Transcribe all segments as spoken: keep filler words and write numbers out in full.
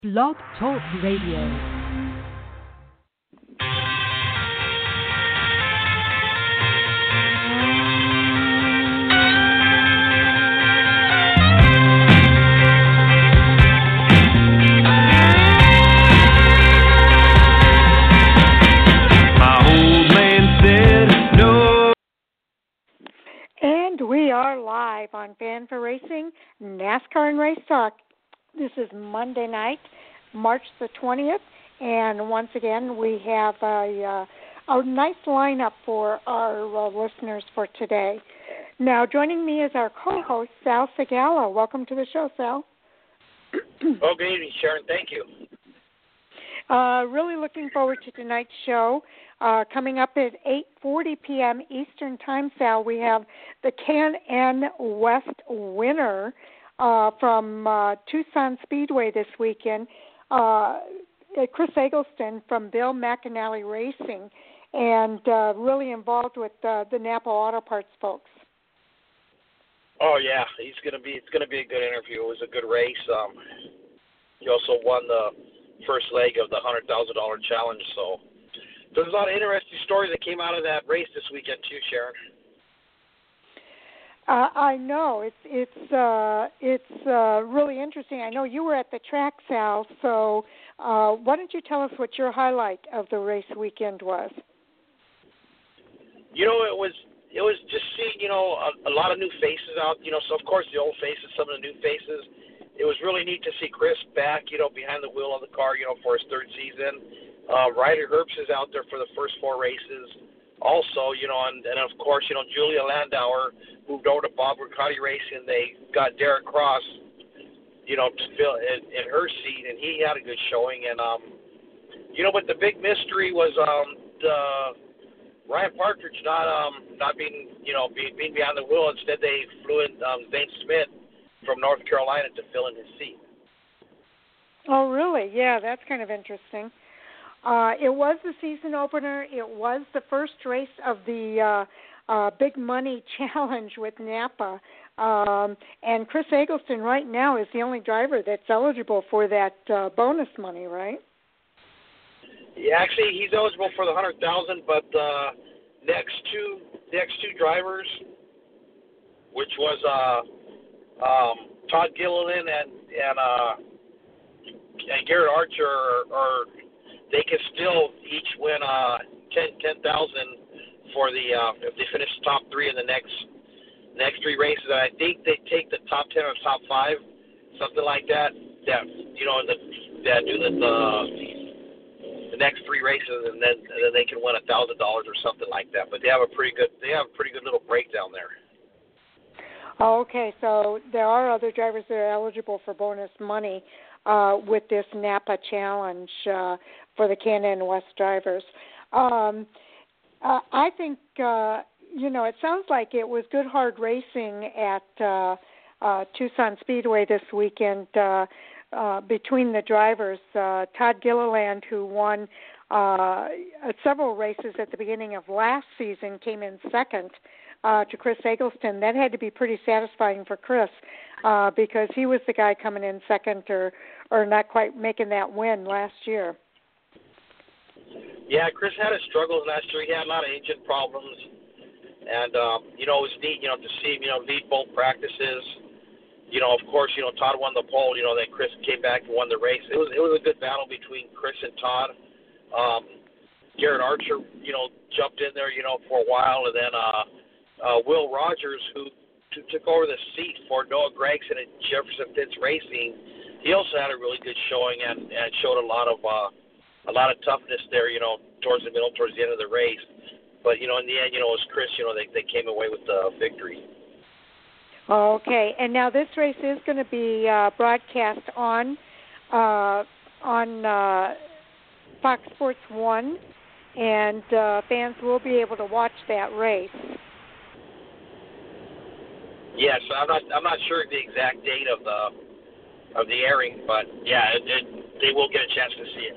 Blog Talk Radio. And we are live on Fan for Racing, NASCAR and Race Talk. This is Monday night, March the twentieth, and once again we have a, uh, a nice lineup for our uh, listeners for today. Now, joining me is our co-host, Sal Segala. Welcome to the show, Sal. Oh, good evening, Sharon. Thank you. Uh, really looking forward to tonight's show. Uh, coming up at eight forty p.m. Eastern Time, Sal, we have the Can-Am West winner uh, from uh, Tucson Speedway this weekend, uh, Chris Eggleston from Bill McAnally Racing, and uh, really involved with uh, the Napa Auto Parts folks. Oh yeah, he's gonna be. It's gonna be a good interview. It was a good race. Um, he also won the first leg of the hundred thousand dollar challenge. So there's a lot of interesting stories that came out of that race this weekend too, Sharon. Uh, I know it's it's uh, it's uh, really interesting. I know you were at the track, Sal. So uh, why don't you tell us what your highlight of the race weekend was? You know, it was it was just seeing you know a, a lot of new faces out. You know, so of course the old faces, some of the new faces. It was really neat to see Chris back, you know, behind the wheel of the car, you know, for his third season. Uh, Ryder Herbst is out there for the first four races. Also, you know, and, and of course, you know, Julia Landauer moved over to Bob Riccati Racing. They got Derek Cross, you know, to fill in, in her seat, and he had a good showing. And, um, you know, but the big mystery was um, the Ryan Partridge not um, not being, you know, being, being behind the wheel. Instead, they flew in um, Zane Smith from North Carolina to fill in his seat. Oh, really? Yeah, that's kind of interesting. Uh, it was the season opener. It was the first race of the uh, uh, Big Money Challenge with Napa. Um, and Chris Eggleston right now is the only driver that's eligible for that uh, bonus money, right? Yeah, actually, he's eligible for the one hundred thousand dollars, but the next two, next two drivers, which was uh, Um, Todd Gilliland and and uh, and Garrett Archer, or, or they can still each win uh, ten ten thousand for the uh, if they finish top three in the next next three races. And I think they take the top ten or top five, something like that. That you know the that do the the, the next three races, and then and then they can win a thousand dollars or something like that. But they have a pretty good they have a pretty good little breakdown there. Okay, so there are other drivers that are eligible for bonus money uh, with this Napa Challenge uh, for the Can-Am West drivers. Um, uh, I think, uh, you know, it sounds like it was good, hard racing at uh, uh, Tucson Speedway this weekend uh, uh, between the drivers. Uh, Todd Gilliland, who won uh, several races at the beginning of last season, came in second Uh, to Chris Eggleston. That had to be pretty satisfying for Chris uh, because he was the guy coming in second or, or not quite making that win last year. Yeah, Chris had his struggles last year. He had a lot of engine problems. And, um, you know, it was neat, you know, to see him, you know, lead both practices. You know, of course, you know, Todd won the pole. You know, then Chris came back and won the race. It was it was a good battle between Chris and Todd. Um, Garrett Archer, you know, jumped in there, you know, for a while. And then, uh, Uh, Will Rogers, who t- took over the seat for Noah Gragson at Jefferson Pitts Racing, he also had a really good showing and, and showed a lot of uh, a lot of toughness there, you know, towards the middle, towards the end of the race. But you know, in the end, you know, it was Chris. You know, they they came away with the victory. Okay, and now this race is going to be uh, broadcast on uh, on uh, Fox Sports One, and uh, fans will be able to watch that race. Yes, I'm not. I'm not sure the exact date of the of the airing, but yeah, it, it, they will get a chance to see it.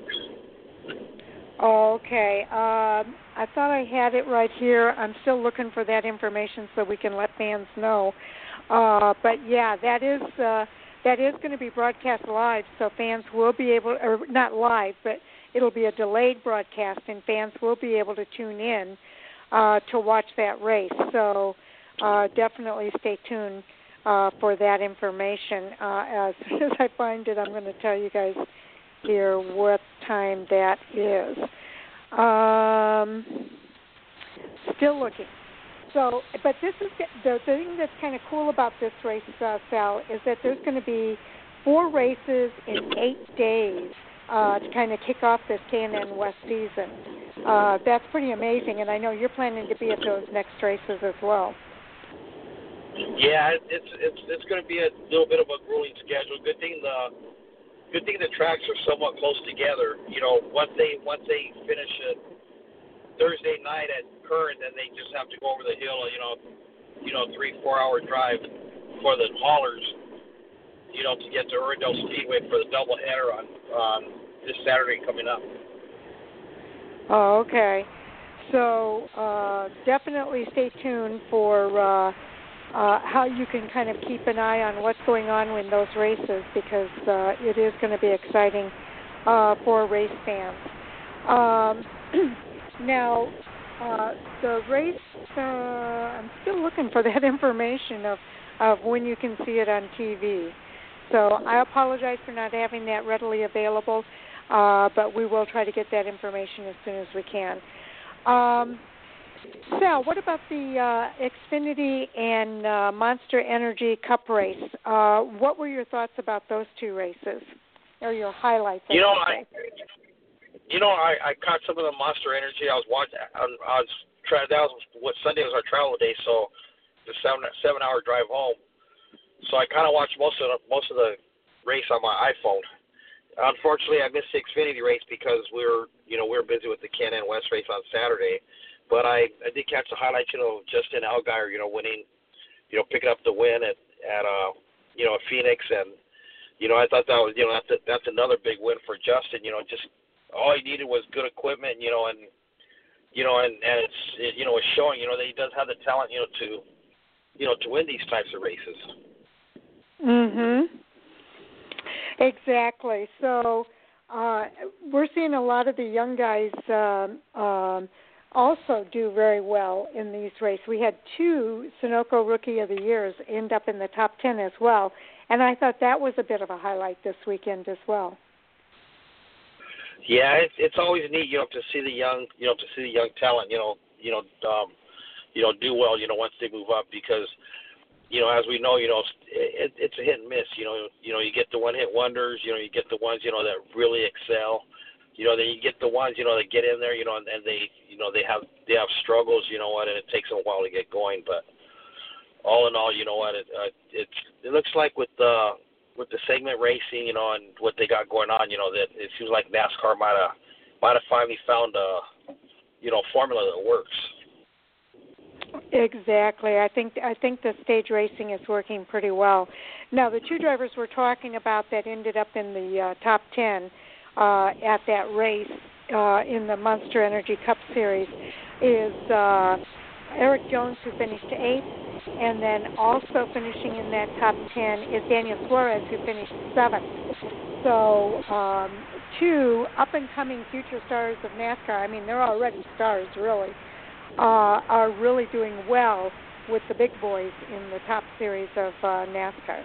Okay. Um, I thought I had it right here. I'm still looking for that information so we can let fans know. Uh, but yeah, that is uh, that is going to be broadcast live, so fans will be able, or not live, but it'll be a delayed broadcast, and fans will be able to tune in uh, to watch that race. So uh, definitely stay tuned uh, for that information. Uh, as soon as I find it, I'm going to tell you guys here what time that is. Um, still looking. So, but this is the thing that's kind of cool about this race, uh, Sal, is that there's going to be four races in eight days uh, to kind of kick off this K and N West season. Uh, that's pretty amazing, and I know you're planning to be at those next races as well. Yeah, it's it's it's going to be a little bit of a grueling schedule. Good thing the good thing the tracks are somewhat close together. You know, once they once they finish it Thursday night at Current, then they just have to go over the hill. You know, you know, three four hour drive for the haulers. You know, to get to Irwindale Speedway for the doubleheader on on this Saturday coming up. Oh, okay. So uh, definitely stay tuned for uh, uh, how you can kind of keep an eye on what's going on in those races, because uh, it is going to be exciting uh, for race fans. Um, now, uh, the race, uh, I'm still looking for that information of, of when you can see it on T V. So I apologize for not having that readily available, uh, but we will try to get that information as soon as we can. Um, Sal, what about the uh, Xfinity and uh, Monster Energy Cup race? Uh, what were your thoughts about those two races, or your highlights? You know, I, you know, I, I caught some of the Monster Energy. I was watching. I, I was trying. That was what Sunday was our travel day, so the seven seven hour drive home. So I kind of watched most of the, most of the race on my iPhone. Unfortunately, I missed the Xfinity race because we were, you know, we were busy with the K and N West race on Saturday. But I, I did catch the highlights, you know, Justin Allgaier, you know, winning, you know, picking up the win at, at uh, you know, Phoenix. And, you know, I thought that was, you know, that's, a, that's another big win for Justin. You know, just all he needed was good equipment, you know, and, you know, and, and it's, it, you know, it's showing, you know, that he does have the talent, you know, to, you know, to win these types of races. Mhm. Exactly. So uh, we're seeing a lot of the young guys um, um, also do very well in these races. We had two Sunoco Rookie of the Years end up in the top ten as well, and I thought that was a bit of a highlight this weekend as well. Yeah, it's it's always neat, you know, to see the young, you know, to see the young talent, you know, you know, um, you know, do well, you know, once they move up, because, you know, as we know, you know, it, it's a hit and miss. You know, you know, you get the one-hit wonders. You know, you get the ones, you know, that really excel. You know, then you get the ones, you know, that get in there, you know, and, and they, you know, they have they have struggles. You know what, and it takes them a while to get going. But all in all, you know what, it uh, it's it looks like with the with the segment racing, you know, and what they got going on, you know, that it seems like NASCAR might have might have finally found a, you know, formula that works. Exactly. I think I think the stage racing is working pretty well. Now, the two drivers we're talking about that ended up in the uh, top ten uh, at that race uh, in the Monster Energy Cup Series is uh, Eric Jones, who finished eighth, and then also finishing in that top ten is Daniel Suarez, who finished seventh. So um, two up-and-coming future stars of NASCAR. I mean, they're already stars, really. Uh, are really doing well with the big boys in the top series of uh, NASCAR.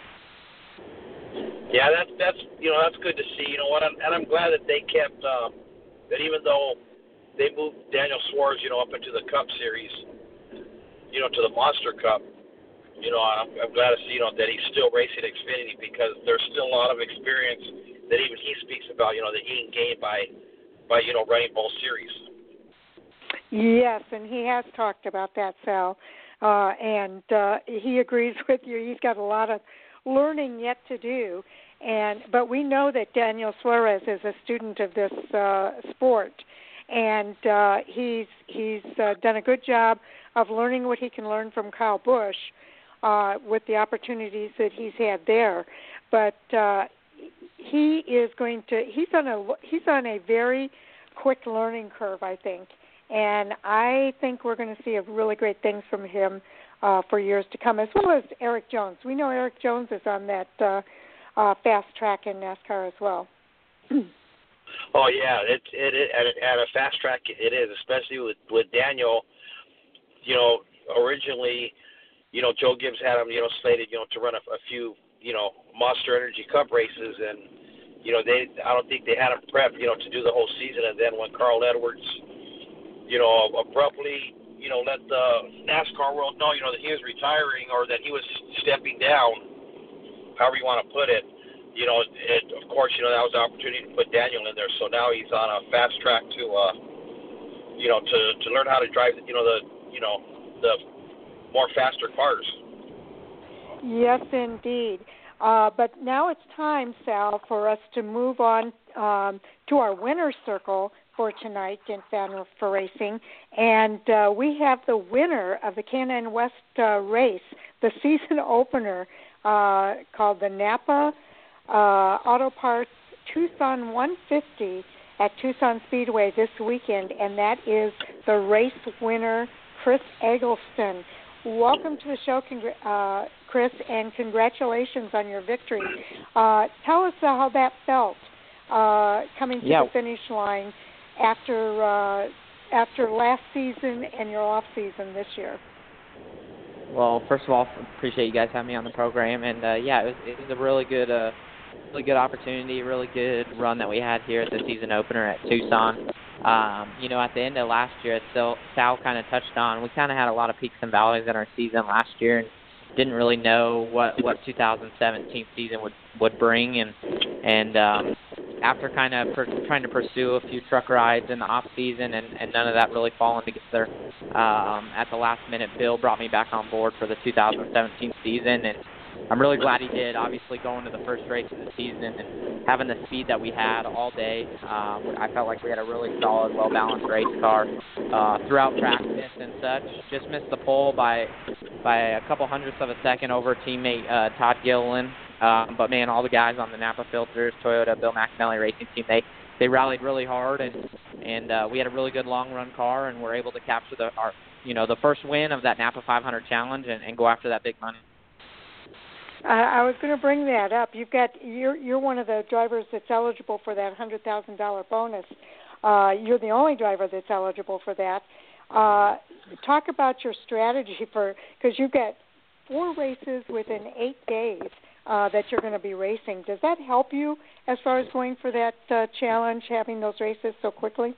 Yeah, that's that's you know that's good to see. You know what, I'm, and I'm glad that they kept um, that even though they moved Daniel Suarez, you know, up into the Cup Series, you know, to the Monster Cup. You know, I'm, I'm glad to see you know that he's still racing Xfinity, because there's still a lot of experience that even he speaks about. You know, that he can gain by by you know running both series. Yes, and he has talked about that, Sal, uh, and uh, he agrees with you. He's got a lot of learning yet to do, and but we know that Daniel Suarez is a student of this uh, sport, and uh, he's he's uh, done a good job of learning what he can learn from Kyle Busch uh, with the opportunities that he's had there. But uh, he is going to he's on a he's on a very quick learning curve, I think. And I think we're going to see a really great things from him uh, for years to come, as well as Eric Jones. We know Eric Jones is on that uh, uh, fast track in NASCAR as well. Oh yeah, it it, it at, a, at a fast track it is, especially with with Daniel. You know, originally, you know, Joe Gibbs had him, you know, slated, you know, to run a, a few, you know, Monster Energy Cup races, and you know, they I don't think they had him prepped, you know, to do the whole season. And then when Carl Edwards, you know, abruptly, you know, let the NASCAR world know, you know, that he was retiring or that he was stepping down, however you want to put it. You know, it, of course, you know, that was the opportunity to put Daniel in there. So now he's on a fast track to, uh, you know, to, to learn how to drive, you know, the, you know, the more faster cars. Yes, indeed. Uh, but now it's time, Sal, for us to move on um, to our winner's circle for tonight in Fan for Racing. And uh, we have the winner of the K and N West uh, race, the season opener, uh, called the Napa Uh, Auto Parts Tucson one fifty at Tucson Speedway this weekend, and that is the race winner, Chris Eggleston. Welcome to the show, congr- uh, Chris, and congratulations on your victory. Uh, tell us uh, how that felt uh, coming to yeah. the finish line after uh, after last season and your off season this year. Well, first of all, appreciate you guys having me on the program, and uh, yeah, it was, it was a really good. Uh, Really good opportunity, really good run that we had here at the season opener at Tucson. Um, you know, at the end of last year, as Sal, Sal kind of touched on, we kind of had a lot of peaks and valleys in our season last year, and didn't really know what what two thousand seventeen season would would bring. And and um, after kind of per, trying to pursue a few truck rides in the off season, and, and none of that really falling together, um, at the last minute, Bill brought me back on board for the two thousand seventeen season, and I'm really glad he did. Obviously, going to the first race of the season and having the speed that we had all day, um, I felt like we had a really solid, well-balanced race car uh, throughout practice and such. Just missed the pole by by a couple hundredths of a second over teammate uh, Todd Gilliland. Um, but man, all the guys on the Napa Filters, Toyota, Bill McAnally Racing Team, they they rallied really hard, and and uh, we had a really good long-run car, and were able to capture the our you know the first win of that Napa five hundred Challenge and, and go after that big money. Uh, I was going to bring that up. You've got you're you're one of the drivers that's eligible for that hundred thousand dollar bonus. Uh, you're the only driver that's eligible for that. Uh, talk about your strategy for because you've got four races within eight days uh, that you're going to be racing. Does that help you as far as going for that uh, challenge, having those races so quickly?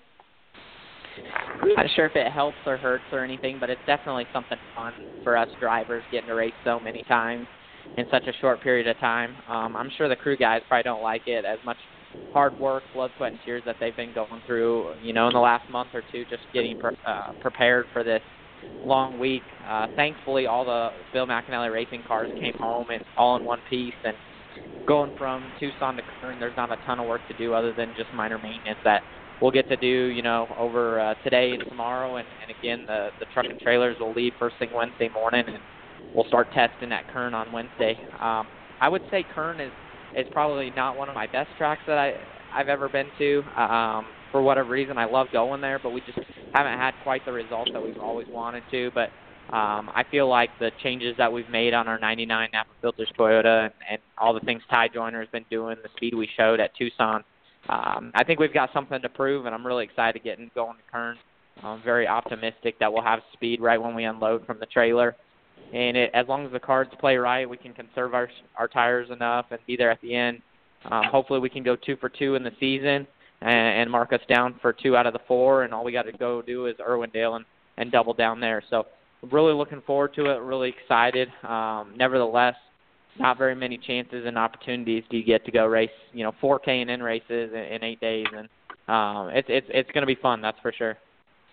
I'm not sure if it helps or hurts or anything, but it's definitely something fun for us drivers getting to race so many times in such a short period of time. Um, I'm sure the crew guys probably don't like it as much hard work, blood, sweat, and tears that they've been going through, you know, in the last month or two, just getting pre- uh, prepared for this long week. Uh, thankfully, all the Bill McAnally racing cars came home and all in one piece. And going from Tucson to Kern, there's not a ton of work to do other than just minor maintenance that we'll get to do, you know, over uh, today and tomorrow. And, and again, the, the truck and trailers will leave first thing Wednesday morning, and we'll start testing at Kern on Wednesday. Um, I would say Kern is, is probably not one of my best tracks that I, I've ever been to. Um, for whatever reason, I love going there, but we just haven't had quite the results that we've always wanted to. But um, I feel like the changes that we've made on our ninety-nine Napa Filters Toyota and, and all the things Ty Joyner has been doing, the speed we showed at Tucson, um, I think we've got something to prove, and I'm really excited getting going to Kern. I'm very optimistic that we'll have speed right when we unload from the trailer. And it, as long as the cards play right, we can conserve our our tires enough and be there at the end. Um, hopefully we can go two for two in the season and, and mark us down for two out of the four, and all we got to go do is Irwindale and, and double down there. So really looking forward to it, really excited. Um, nevertheless, not very many chances and opportunities do you get to go race, you know, four K and N races in, in eight days. And um, it's it's it's going to be fun, that's for sure.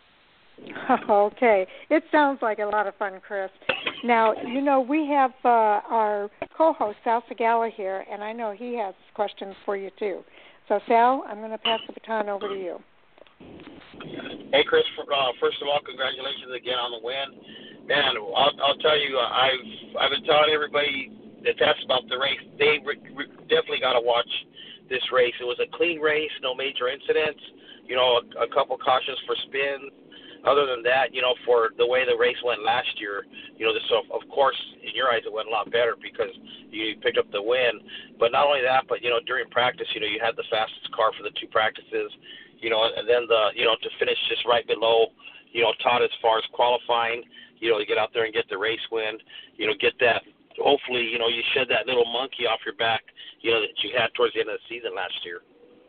Okay. It sounds like a lot of fun, Chris. Now, you know, we have uh, our co-host, Sal Segala, here, and I know he has questions for you, too. So, Sal, I'm going to pass the baton over to you. Hey, Chris, uh, first of all, congratulations again on the win. Man, I'll, I'll tell you, I've, I've been telling everybody that's asked about the race, they re- re- definitely got to watch this race. It was a clean race, no major incidents, you know, a, a couple cautions for spins. other than that, you know, for the way the race went last year, you know, this, so of course, in your eyes, it went a lot better because you picked up the win. But not only that, but, you know, during practice, you know, you had the fastest car for the two practices, you know, and then the, you know, to finish just right below, you know, Todd as far as qualifying, you know, to get out there and get the race win, you know, get that, hopefully, you know, you shed that little monkey off your back, you know, that you had towards the end of the season last year.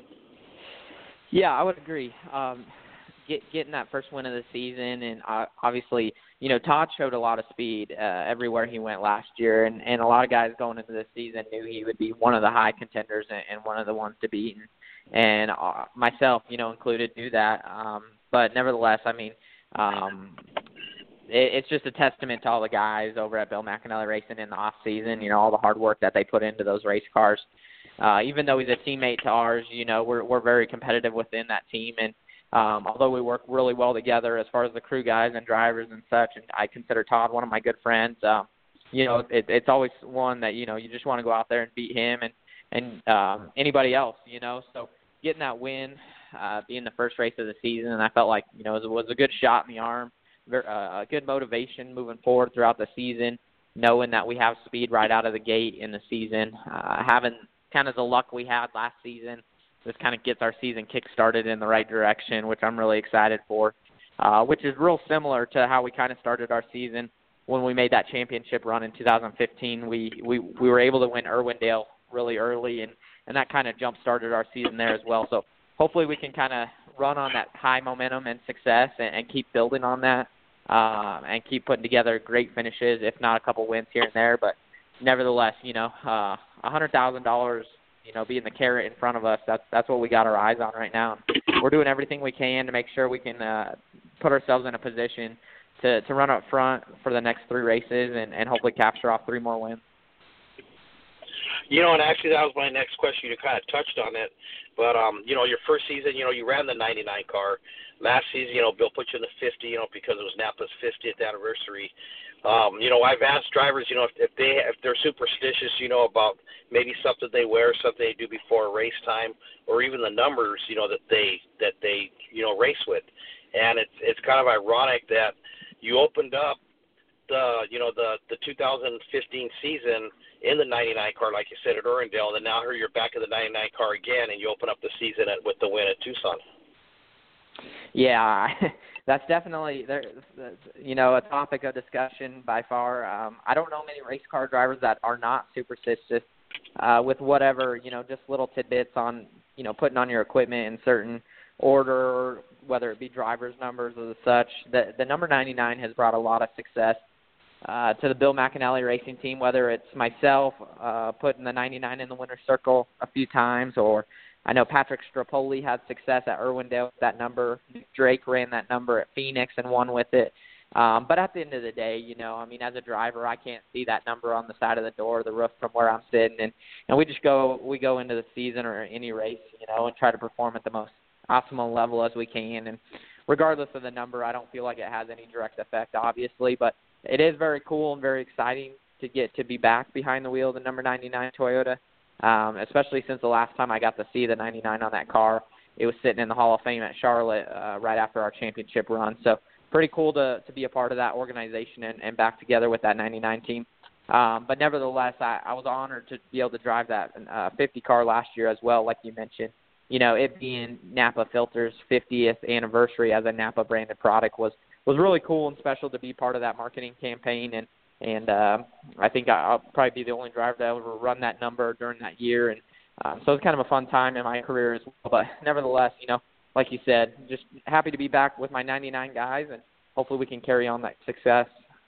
Yeah, I would agree. Um, get, getting that first win of the season, and uh, obviously, you know, Todd showed a lot of speed uh, everywhere he went last year, and, and a lot of guys going into this season knew he would be one of the high contenders and, and one of the ones to beat, and, and uh, myself, you know, included, knew that. Um, but nevertheless, I mean, um, it, it's just a testament to all the guys over at Bill McAnally Racing in the off season, you know, all the hard work that they put into those race cars. Uh, even though he's a teammate to ours, you know, we're we're very competitive within that team, and um, although we work really well together as far as the crew guys and drivers and such, and I consider Todd one of my good friends, um, you know, it, it's always one that, you know, you just want to go out there and beat him and and um, anybody else, you know. So getting that win, uh, being the first race of the season, and I felt like, you know, it was, was a good shot in the arm, very, uh, a good motivation moving forward throughout the season, knowing that we have speed right out of the gate in the season, uh, having kind of the luck we had last season. This kind of gets our season kick-started in the right direction, which I'm really excited for, uh, which is real similar to how we kind of started our season when we made that championship run in two thousand fifteen. We we, we were able to win Irwindale really early, and, and that kind of jump-started our season there as well. So hopefully we can kind of run on that high momentum and success and, and keep building on that uh, and keep putting together great finishes, if not a couple wins here and there. But nevertheless, you know, uh, one hundred thousand dollars, you know, being the carrot in front of us, that's that's what we got our eyes on right now. We're doing everything we can to make sure we can uh, put ourselves in a position to, to run up front for the next three races and, and hopefully capture off three more wins. You know, and actually that was my next question. You kind of touched on it. But, um, you know, your first season, you know, you ran the ninety-nine car. Last season, you know, Bill put you in the fifty, you know, because it was Napa's fiftieth anniversary. Um, you know, I've asked drivers, you know, if, if they if they're superstitious, you know, about maybe something they wear, something they do before race time, or even the numbers, you know, that they that they you know race with. And it's it's kind of ironic that you opened up the you know the the two thousand fifteen season in the ninety-nine car, like you said, at Irwindale, and then now here you're back in the ninety-nine car again, and you open up the season at, with the win at Tucson. Yeah, that's definitely, you know, a topic of discussion by far. Um, I don't know many race car drivers that are not superstitious uh, with whatever, you know, just little tidbits on, you know, putting on your equipment in certain order, whether it be driver's numbers or the such. The, the number ninety-nine has brought a lot of success uh, to the Bill McAnally Racing team, whether it's myself uh, putting the ninety-nine in the winner's circle a few times, or I know Patrick Strapoli had success at Irwindale with that number. Drake ran that number at Phoenix and won with it. Um, but at the end of the day, you know, I mean, as a driver, I can't see that number on the side of the door, the roof from where I'm sitting, and and we just go we go into the season or any race, you know, and try to perform at the most optimal level as we can. And regardless of the number, I don't feel like it has any direct effect, obviously, but it is very cool and very exciting to get to be back behind the wheel of the number ninety-nine Toyota. Um, especially since the last time I got to see the ninety-nine on that car. It was sitting in the Hall of Fame at Charlotte uh, right after our championship run. So pretty cool to, to be a part of that organization and, and back together with that ninety-nine team. Um, but nevertheless, I, I was honored to be able to drive that uh, fifty car last year as well, like you mentioned. You know, it being Napa Filters' fiftieth anniversary as a Napa branded product was, was really cool and special to be part of that marketing campaign. And And uh, I think I'll probably be the only driver that ever run that number during that year. And um, so it's kind of a fun time in my career as well. But nevertheless, you know, like you said, just happy to be back with my ninety-nine guys, and hopefully we can carry on that success.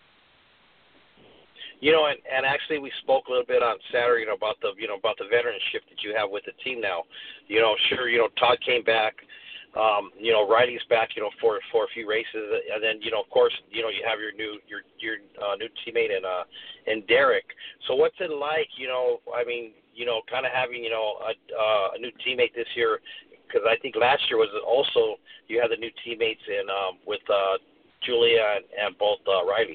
You know, and, and actually we spoke a little bit on Saturday, you know, about the, you know, about the veteranship that you have with the team now. You know, sure, you know, Todd came back. Um, you know, Riley's back, you know, for for a few races, and then, you know, of course, you know, you have your new your your uh, new teammate in uh in Derek. So what's it like, you know? I mean, you know, kind of having, you know, a uh, a new teammate this year, because I think last year was also you had the new teammates in um, with uh, Julia and, and both uh, Riley.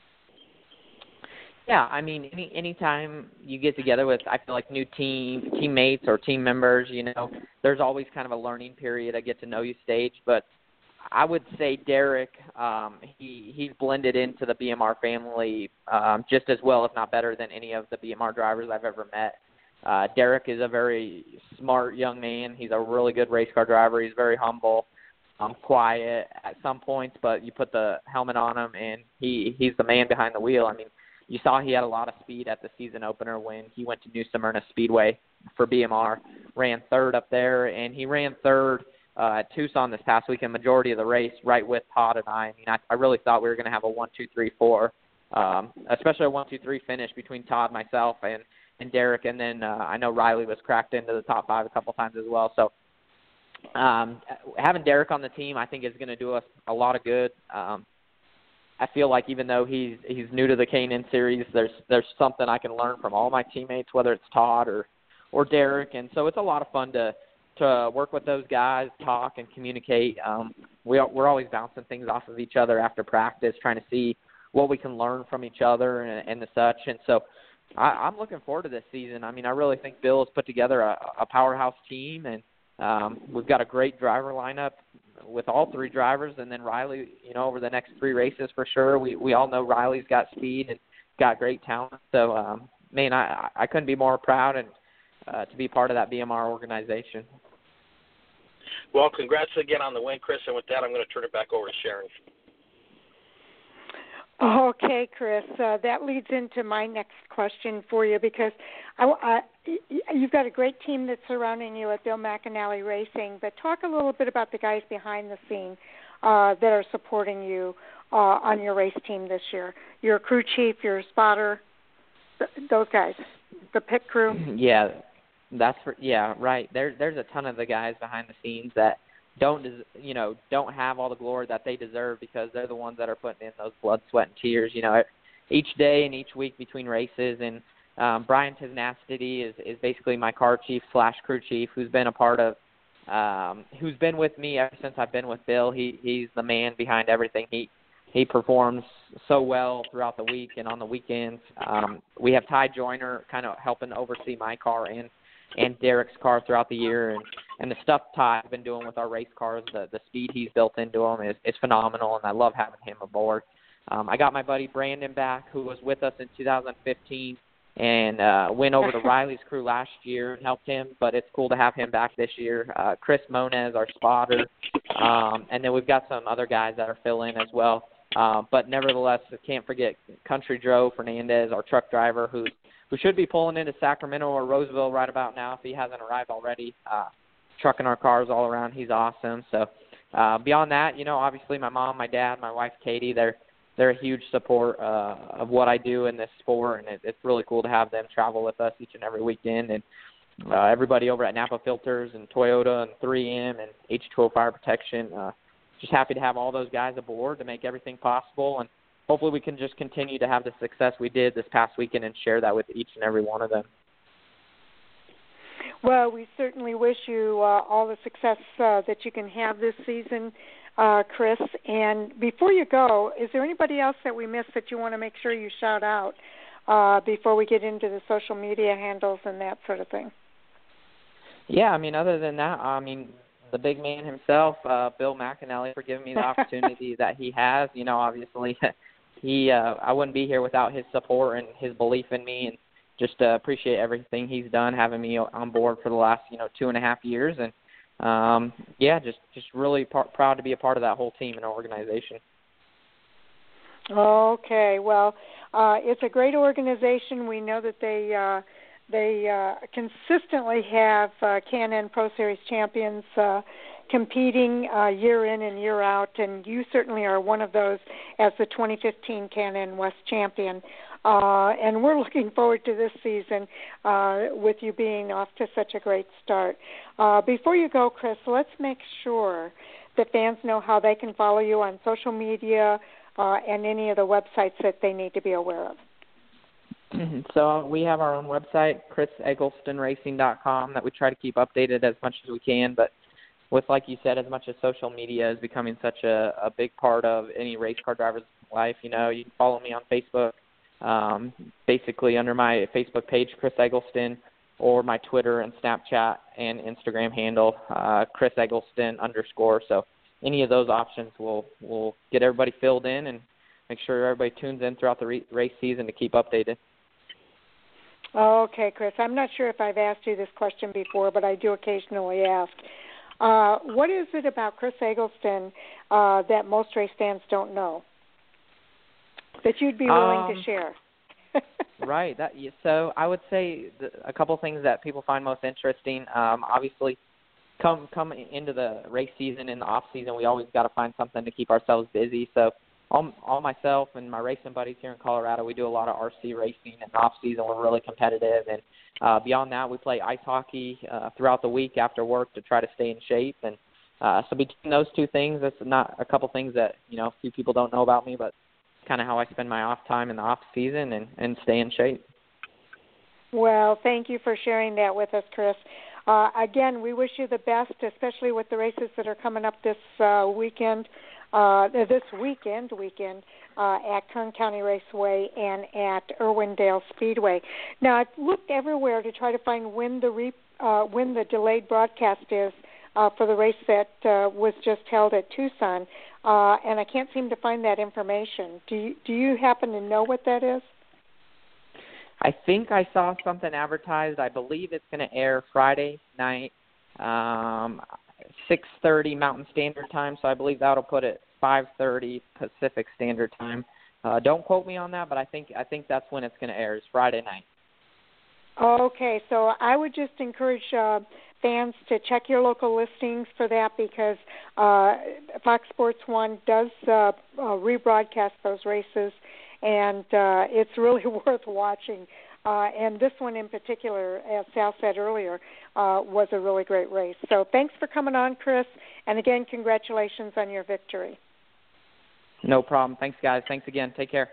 Yeah, I mean, any anytime you get together with, I feel like, new team teammates or team members, you know, there's always kind of a learning period, a get to know you stage. But I would say Derek, um, he he's blended into the B M R family um, just as well, if not better, than any of the B M R drivers I've ever met. Uh, Derek is a very smart young man. He's a really good race car driver. He's very humble, um, quiet at some points, but you put the helmet on him, and he he's the man behind the wheel. I mean, you saw he had a lot of speed at the season opener when he went to New Smyrna Speedway for B M R, ran third up there, and he ran third uh, at Tucson this past weekend, majority of the race, right with Todd and I. I mean, I, I really thought we were going to have a one, two, three, four, um, especially a one, two, three finish between Todd, myself, and, and Derek. And then uh, I know Riley was cracked into the top five a couple times as well. So um, having Derek on the team, I think, is going to do us a lot of good. Um, I feel like even though he's he's new to the K and N series, there's there's something I can learn from all my teammates, whether it's Todd or or Derek, and so it's a lot of fun to to work with those guys, talk and communicate. Um, we we're always bouncing things off of each other after practice, trying to see what we can learn from each other and, and the such. And so I, I'm looking forward to this season. I mean, I really think Bill has put together a, a powerhouse team, and um, we've got a great driver lineup with all three drivers, and then Riley, you know, over the next three races for sure. We we all know Riley's got speed and got great talent. So, um, man, I, I couldn't be more proud and uh, to be part of that B M R organization. Well, congrats again on the win, Chris, and with that, I'm going to turn it back over to Sharon. Okay, Chris, uh, that leads into my next question for you, because I, I, you've got a great team that's surrounding you at Bill McAnally Racing, but talk a little bit about the guys behind the scene uh, that are supporting you uh, on your race team this year. Your crew chief, your spotter, th- those guys, the pit crew. Yeah, that's for, yeah, right. There, there's a ton of the guys behind the scenes that don't, you know, don't have all the glory that they deserve, because they're the ones that are putting in those blood, sweat, and tears, you know, each day and each week between races. And um, Brian Tisnastity is, is basically my car chief slash crew chief, who's been a part of, um, who's been with me ever since I've been with Bill. He He's the man behind everything. He he performs so well throughout the week and on the weekends. Um, we have Ty Joyner kind of helping oversee my car and and Derek's car throughout the year, and, and the stuff Ty's been doing with our race cars, the, the speed he's built into them is, is phenomenal, and I love having him aboard. Um, I got my buddy Brandon back, who was with us in two thousand fifteen and uh, went over to Riley's crew last year and helped him, but it's cool to have him back this year. Uh, Chris Moniz, our spotter, um, and then we've got some other guys that are filling as well. Uh, but nevertheless, I can't forget Country Joe Fernandez, our truck driver, who's who should be pulling into Sacramento or Roseville right about now if he hasn't arrived already, uh, trucking our cars all around. He's awesome. So uh, beyond that, you know, obviously my mom, my dad, my wife, Katie, they're they're a huge support uh, of what I do in this sport, and it, it's really cool to have them travel with us each and every weekend. And uh, everybody over at Napa Filters and Toyota and three M and H two O Fire Protection, uh, just happy to have all those guys aboard to make everything possible. And hopefully we can just continue to have the success we did this past weekend and share that with each and every one of them. Well, we certainly wish you uh, all the success uh, that you can have this season, uh, Chris. And before you go, is there anybody else that we missed that you want to make sure you shout out uh, before we get into the social media handles and that sort of thing? Yeah, I mean, other than that, I mean, the big man himself, uh, Bill McAnally, for giving me the opportunity that he has. You know, obviously, he uh, I wouldn't be here without his support and his belief in me, and just uh, appreciate everything he's done, having me on board for the last, you know, two and a half years. And, um, yeah, just, just really par- proud to be a part of that whole team and organization. Okay. Well, uh, it's a great organization. We know that they uh, they uh, consistently have uh, K and N Pro Series champions uh, competing uh, year in and year out, and you certainly are one of those as the twenty fifteen K and N West champion. Uh, and we're looking forward to this season uh, with you being off to such a great start. Uh, before you go, Chris, let's make sure that fans know how they can follow you on social media uh, and any of the websites that they need to be aware of. So we have our own website, chris eggleston racing dot com, that we try to keep updated as much as we can. But with, like you said, as much as social media is becoming such a, a big part of any race car driver's life, you know, you can follow me on Facebook. Um, basically under my Facebook page, Chris Eggleston, or my Twitter and Snapchat and Instagram handle, uh, Chris Eggleston underscore. So any of those options will will get everybody filled in and make sure everybody tunes in throughout the re- race season to keep updated. Okay, Chris. I'm not sure if I've asked you this question before, but I do occasionally ask. Uh, what is it about Chris Eggleston uh, that most race fans don't know that you'd be willing um, to share? Right. That so I would say the, a couple things that people find most interesting. Um, obviously, come come into the race season and the off season, we always got to find something to keep ourselves busy. So all, all myself and my racing buddies here in Colorado, we do a lot of R C racing. And off season, we're really competitive. And uh, beyond that, we play ice hockey uh, throughout the week after work to try to stay in shape. And uh, so between those two things, that's not a couple things that you know few people don't know about me, but kind of how I spend my off time in the off season and, and stay in shape. Well, thank you for sharing that with us, Chris. Uh, again, we wish you the best, especially with the races that are coming up this uh, weekend, uh, this weekend, weekend uh, at Kern County Raceway and at Irwindale Speedway. Now, I've looked everywhere to try to find when the re, uh, when the delayed broadcast is uh, for the race that uh, was just held at Tucson. Uh, and I can't seem to find that information. Do you, do you happen to know what that is? I think I saw something advertised. I believe it's going to air Friday night, um, six thirty Mountain Standard Time, so I believe that'll put it five thirty Pacific Standard Time. Uh, don't quote me on that, but I think I think that's when it's going to air, is Friday night. Okay, so I would just encourage uh, fans to check your local listings for that because uh, Fox Sports one does uh, uh, rebroadcast those races, and uh, it's really worth watching. Uh, and this one in particular, as Sal said earlier, uh, was a really great race. So thanks for coming on, Chris, and again, congratulations on your victory. No problem. Thanks, guys. Thanks again. Take care.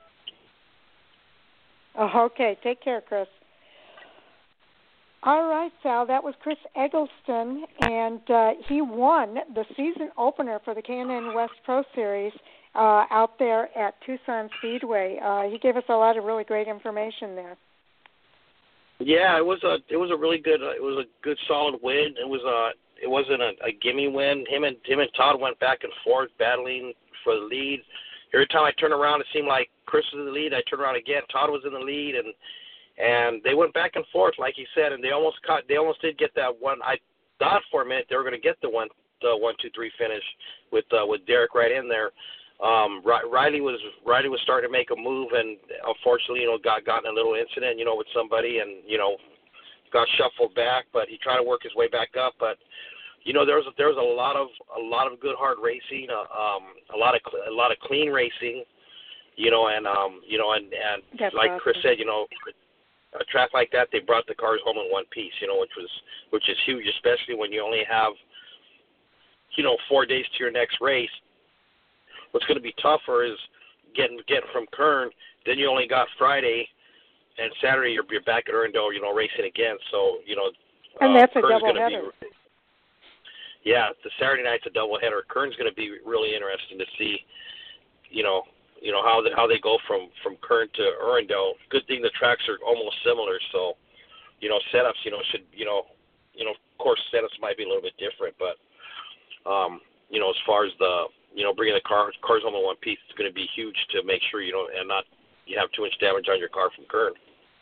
Uh, okay, take care, Chris. All right, Sal, that was Chris Eggleston, and uh, he won the season opener for the K and N West Pro Series uh, out there at Tucson Speedway. Uh, he gave us a lot of really great information there. Yeah, it was a it was a really good uh, it was a good solid win. It was a it wasn't a, a gimme win. Him and him and Todd went back and forth battling for the lead. Every time I turned around, it seemed like Chris was in the lead. I turned around again, Todd was in the lead, and. And they went back and forth, like you said, and they almost caught. They almost did get that one. I thought for a minute they were going to get the one, the one, two, three finish with uh, with Derek right in there. Um, Riley was Riley was starting to make a move, and unfortunately, you know, got got in a little incident, you know, with somebody, and you know, got shuffled back. But he tried to work his way back up. But you know, there was there was a lot of a lot of good hard racing, uh, um, a lot of a lot of clean racing, you know, and um, you know, and and That's like awesome. Chris said, you know. A track like that, they brought the cars home in one piece, you know, which was which is huge, especially when you only have, you know, four days to your next race. What's going to be tougher is getting getting from Kern. Then you only got Friday and Saturday. You're you're back at Irwindale, you know, racing again. So you know, and uh, that's a Kern's double gonna header. Be, yeah, the Saturday night's a double header. Kern's going to be really interesting to see, you know. You know how they, how they go from, from Kern to Irwindale. Good thing the tracks are almost similar, so you know setups. You know should you know you know of course setups might be a little bit different, but um, you know as far as the you know bringing the car cars home in one piece, it's going to be huge to make sure you know and not you have too much damage on your car from Kern.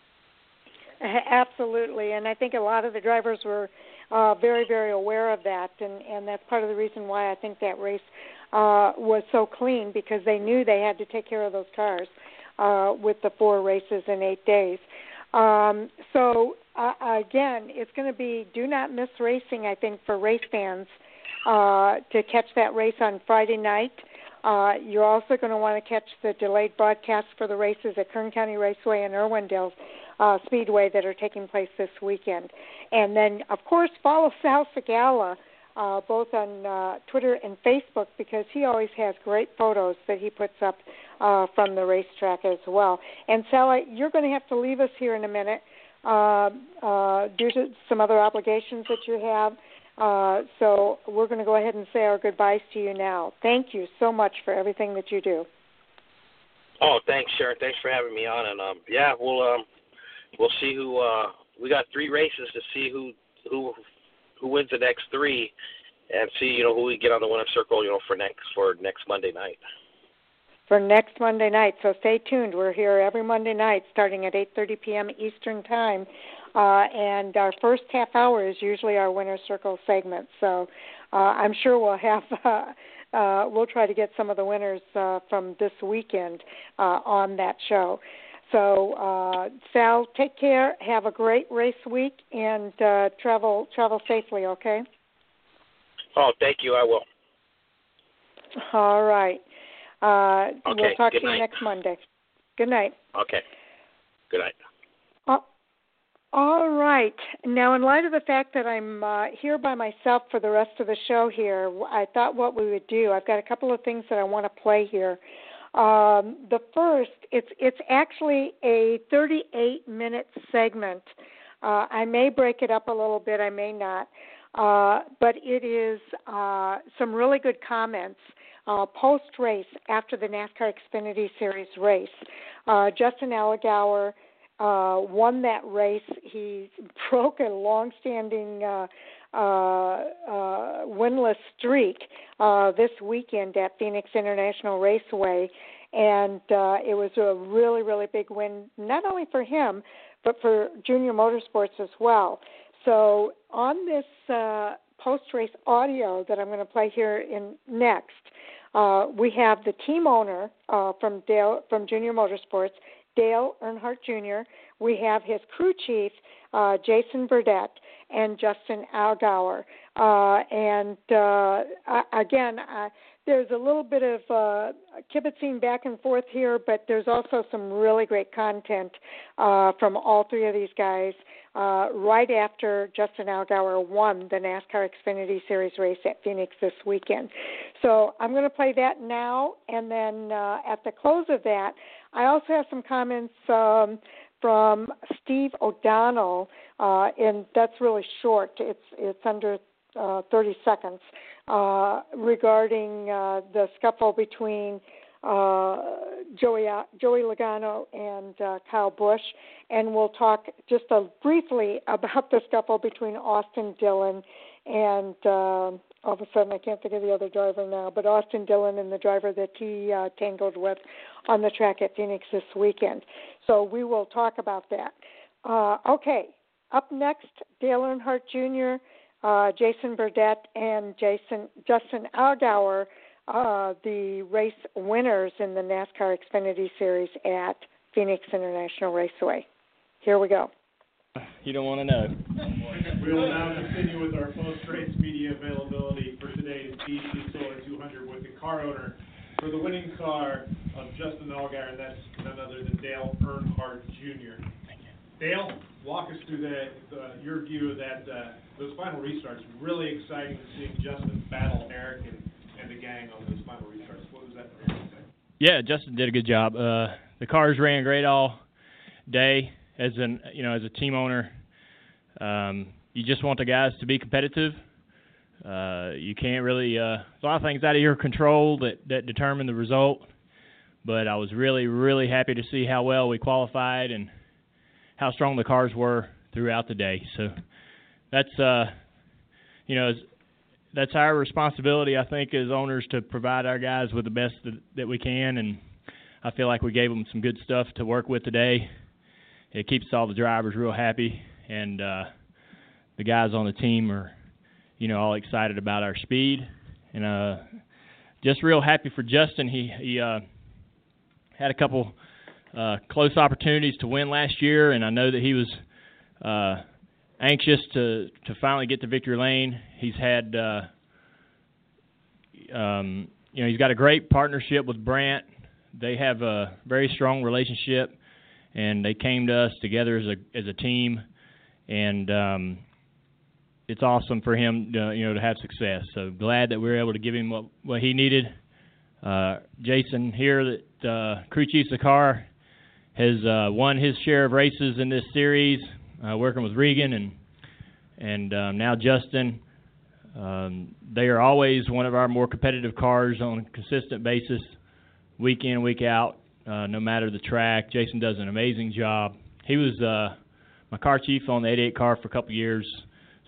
Absolutely, and I think a lot of the drivers were uh, very very aware of that, and and that's part of the reason why I think that race. Uh, was so clean because they knew they had to take care of those cars uh, with the four races in eight days. Um, so, uh, again, it's going to be do not miss racing, I think, for race fans uh, to catch that race on Friday night. Uh, you're also going to want to catch the delayed broadcast for the races at Kern County Raceway and Irwindale uh, Speedway that are taking place this weekend. And then, of course, follow Sal Segala Uh, both on uh, Twitter and Facebook because he always has great photos that he puts up uh, from the racetrack as well. And Sally, you're going to have to leave us here in a minute uh, uh, due to some other obligations that you have. Uh, so we're going to go ahead and say our goodbyes to you now. Thank you so much for everything that you do. Oh, thanks, Sharon. Thanks for having me on. And um, yeah, we'll um, we'll see who uh, we got three races to see who who. who wins the next three, and see, you know, who we get on the winner's circle, you know, for next for next Monday night. For next Monday night, so stay tuned. We're here every Monday night, starting at eight thirty p.m. Eastern Time, uh, and our first half hour is usually our winner's circle segment. So uh, I'm sure we'll have. Uh, Uh, we'll try to get some of the winners uh, from this weekend uh, on that show. So, uh, Sal, take care. Have a great race week, and uh, travel travel safely. Okay. Oh, thank you. I will. All right. Uh, okay. We'll talk Good to night. you next Monday. Good night. Okay. Good night. Uh, All right. Now, in light of the fact that I'm uh, here by myself for the rest of the show here, I thought what we would do, I've got a couple of things that I want to play here. Um, the first, it's it's actually a thirty-eight minute segment. Uh, I may break it up a little bit, I may not, uh, but it is uh, some really good comments uh, post-race after the NASCAR Xfinity Series race. Uh, Justin Allgaier Uh, won that race. He broke a long-standing uh, uh, uh, winless streak uh, this weekend at Phoenix International Raceway, and uh, it was a really, really big win, not only for him, but for Junior Motorsports as well. So on this uh, post-race audio that I'm going to play here in next, uh, we have the team owner uh, from Dale, from Junior Motorsports, Dale Earnhardt Junior We have his crew chief, uh, Jason Burdett, and Justin Allgaier. Uh, and uh, again, uh, there's a little bit of uh, kibitzing back and forth here, but there's also some really great content uh, from all three of these guys uh, right after Justin Allgaier won the NASCAR Xfinity Series race at Phoenix this weekend. So I'm going to play that now, and then uh, at the close of that, I also have some comments um, from Steve O'Donnell, uh, and that's really short. It's it's under uh, thirty seconds uh, regarding uh, the scuffle between uh, Joey Joey Logano and uh, Kyle Busch, and we'll talk just uh, briefly about the scuffle between Austin Dillon and uh, all of a sudden I can't think of the other driver now, but Austin Dillon and the driver that he uh, tangled with on the track at Phoenix this weekend. So we will talk about that. Uh, okay, up next, Dale Earnhardt Junior, uh, Jason Burdett, and Jason Justin Allgaier, uh, the race winners in the NASCAR Xfinity Series at Phoenix International Raceway. Here we go. You don't want to know. We will now continue with our post-race media availability for today's B C Solar two hundred with the car owner for the winning car of Justin Allgaier, and that's none other than Dale Earnhardt Junior Dale, walk us through the, the, your view of that uh, those final restarts. Really exciting to see Justin battle Eric and, and the gang on those final restarts. What was that for you? Yeah, Justin did a good job. Uh, the cars ran great all day. As an you know, as a team owner, um, you just want the guys to be competitive. Uh, you can't really uh, there's a lot of things out of your control that, that determine the result. But I was really, really happy to see how well we qualified and how strong the cars were throughout the day. So that's uh, you know that's our responsibility, I think, as owners, to provide our guys with the best that, that we can. And I feel like we gave them some good stuff to work with today. It keeps all the drivers real happy, and uh, the guys on the team are, you know, all excited about our speed, and uh, just real happy for Justin. He he uh, had a couple uh, close opportunities to win last year, and I know that he was uh, anxious to to finally get to victory lane. He's had, uh, um, you know, he's got a great partnership with Brant. They have a very strong relationship. And they came to us together as a as a team, and um, it's awesome for him, to, you know, to have success. So glad that we were able to give him what, what he needed. Uh, Jason here, that uh, crew chief of the car, has uh, won his share of races in this series, uh, working with Regan and and um, now Justin. Um, they are always one of our more competitive cars on a consistent basis, week in, week out. Uh, no matter the track. Jason does an amazing job. He was uh, my car chief on the eighty-eight car for a couple years,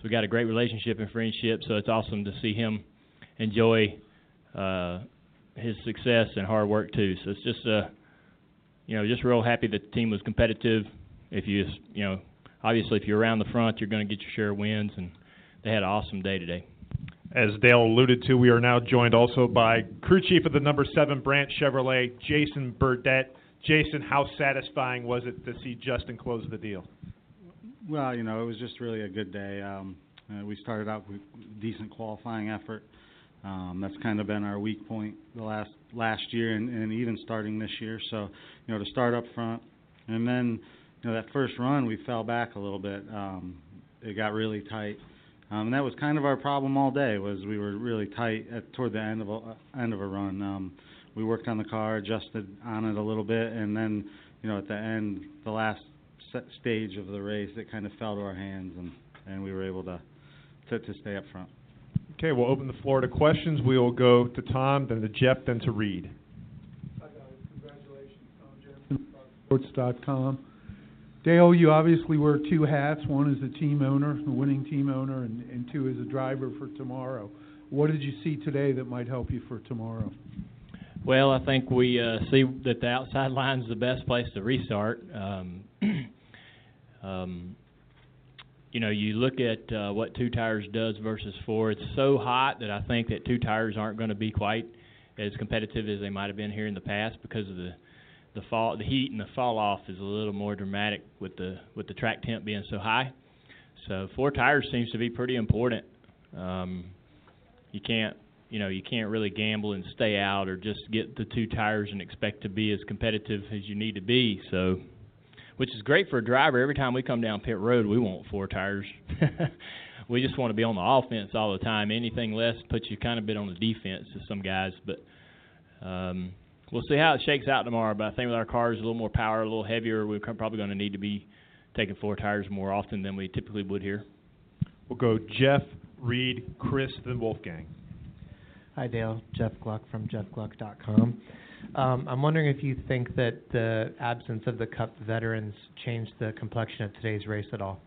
we got a great relationship and friendship, so it's awesome to see him enjoy uh, his success and hard work too. So it's just, uh, you know, just real happy that the team was competitive. If you, you know, obviously if you're around the front, you're going to get your share of wins, and they had an awesome day today. As Dale alluded to, we are now joined also by crew chief of the number seven Branch Chevrolet, Jason Burdett. Jason, how satisfying was it to see Justin close the deal? Well, you know, it was just really a good day. Um, uh, we started out with decent qualifying effort. Um, that's kind of been our weak point the last last year, and, and even starting this year. So, you know, to start up front, and then, you know, that first run we fell back a little bit. Um, it got really tight, um, and that was kind of our problem all day. Was we were really tight at toward the end of a uh, end of a run. Um, we worked on the car, adjusted on it a little bit, and then, you know, at the end, the last set stage of the race, it kind of fell to our hands, and, and we were able to, to to stay up front. Okay, we'll open the floor to questions. We will go to Tom, then to Jeff, then to Reed. Hi guys, congratulations. Tom Jeff from Sports dot com. Dale, you obviously wear two hats. One is a team owner, a winning team owner, and, and two is a driver for tomorrow. What did you see today that might help you for tomorrow? Well, I think we uh, see that the outside line is the best place to restart. Um, um, you know, you look at uh, what two tires does versus four. It's so hot that I think that two tires aren't going to be quite as competitive as they might have been here in the past because of the the fall, the heat and the fall off is a little more dramatic with the with the track temp being so high. So four tires seems to be pretty important. Um, you can't. You know, you can't really gamble and stay out or just get the two tires and expect to be as competitive as you need to be. So, which is great for a driver. Every time we come down pit road, we want four tires. We just want to be on the offense all the time. Anything less puts you kind of a bit on the defense to some guys. But um, we'll see how it shakes out tomorrow. But I think with our cars a little more power, a little heavier, we're probably going to need to be taking four tires more often than we typically would here. We'll go Jeff, Reed, Chris, then Wolfgang. Hi, Dale. Jeff Gluck from Jeff Gluck dot com. Um, I'm wondering if you think that the absence of the Cup veterans changed the complexion of today's race at all.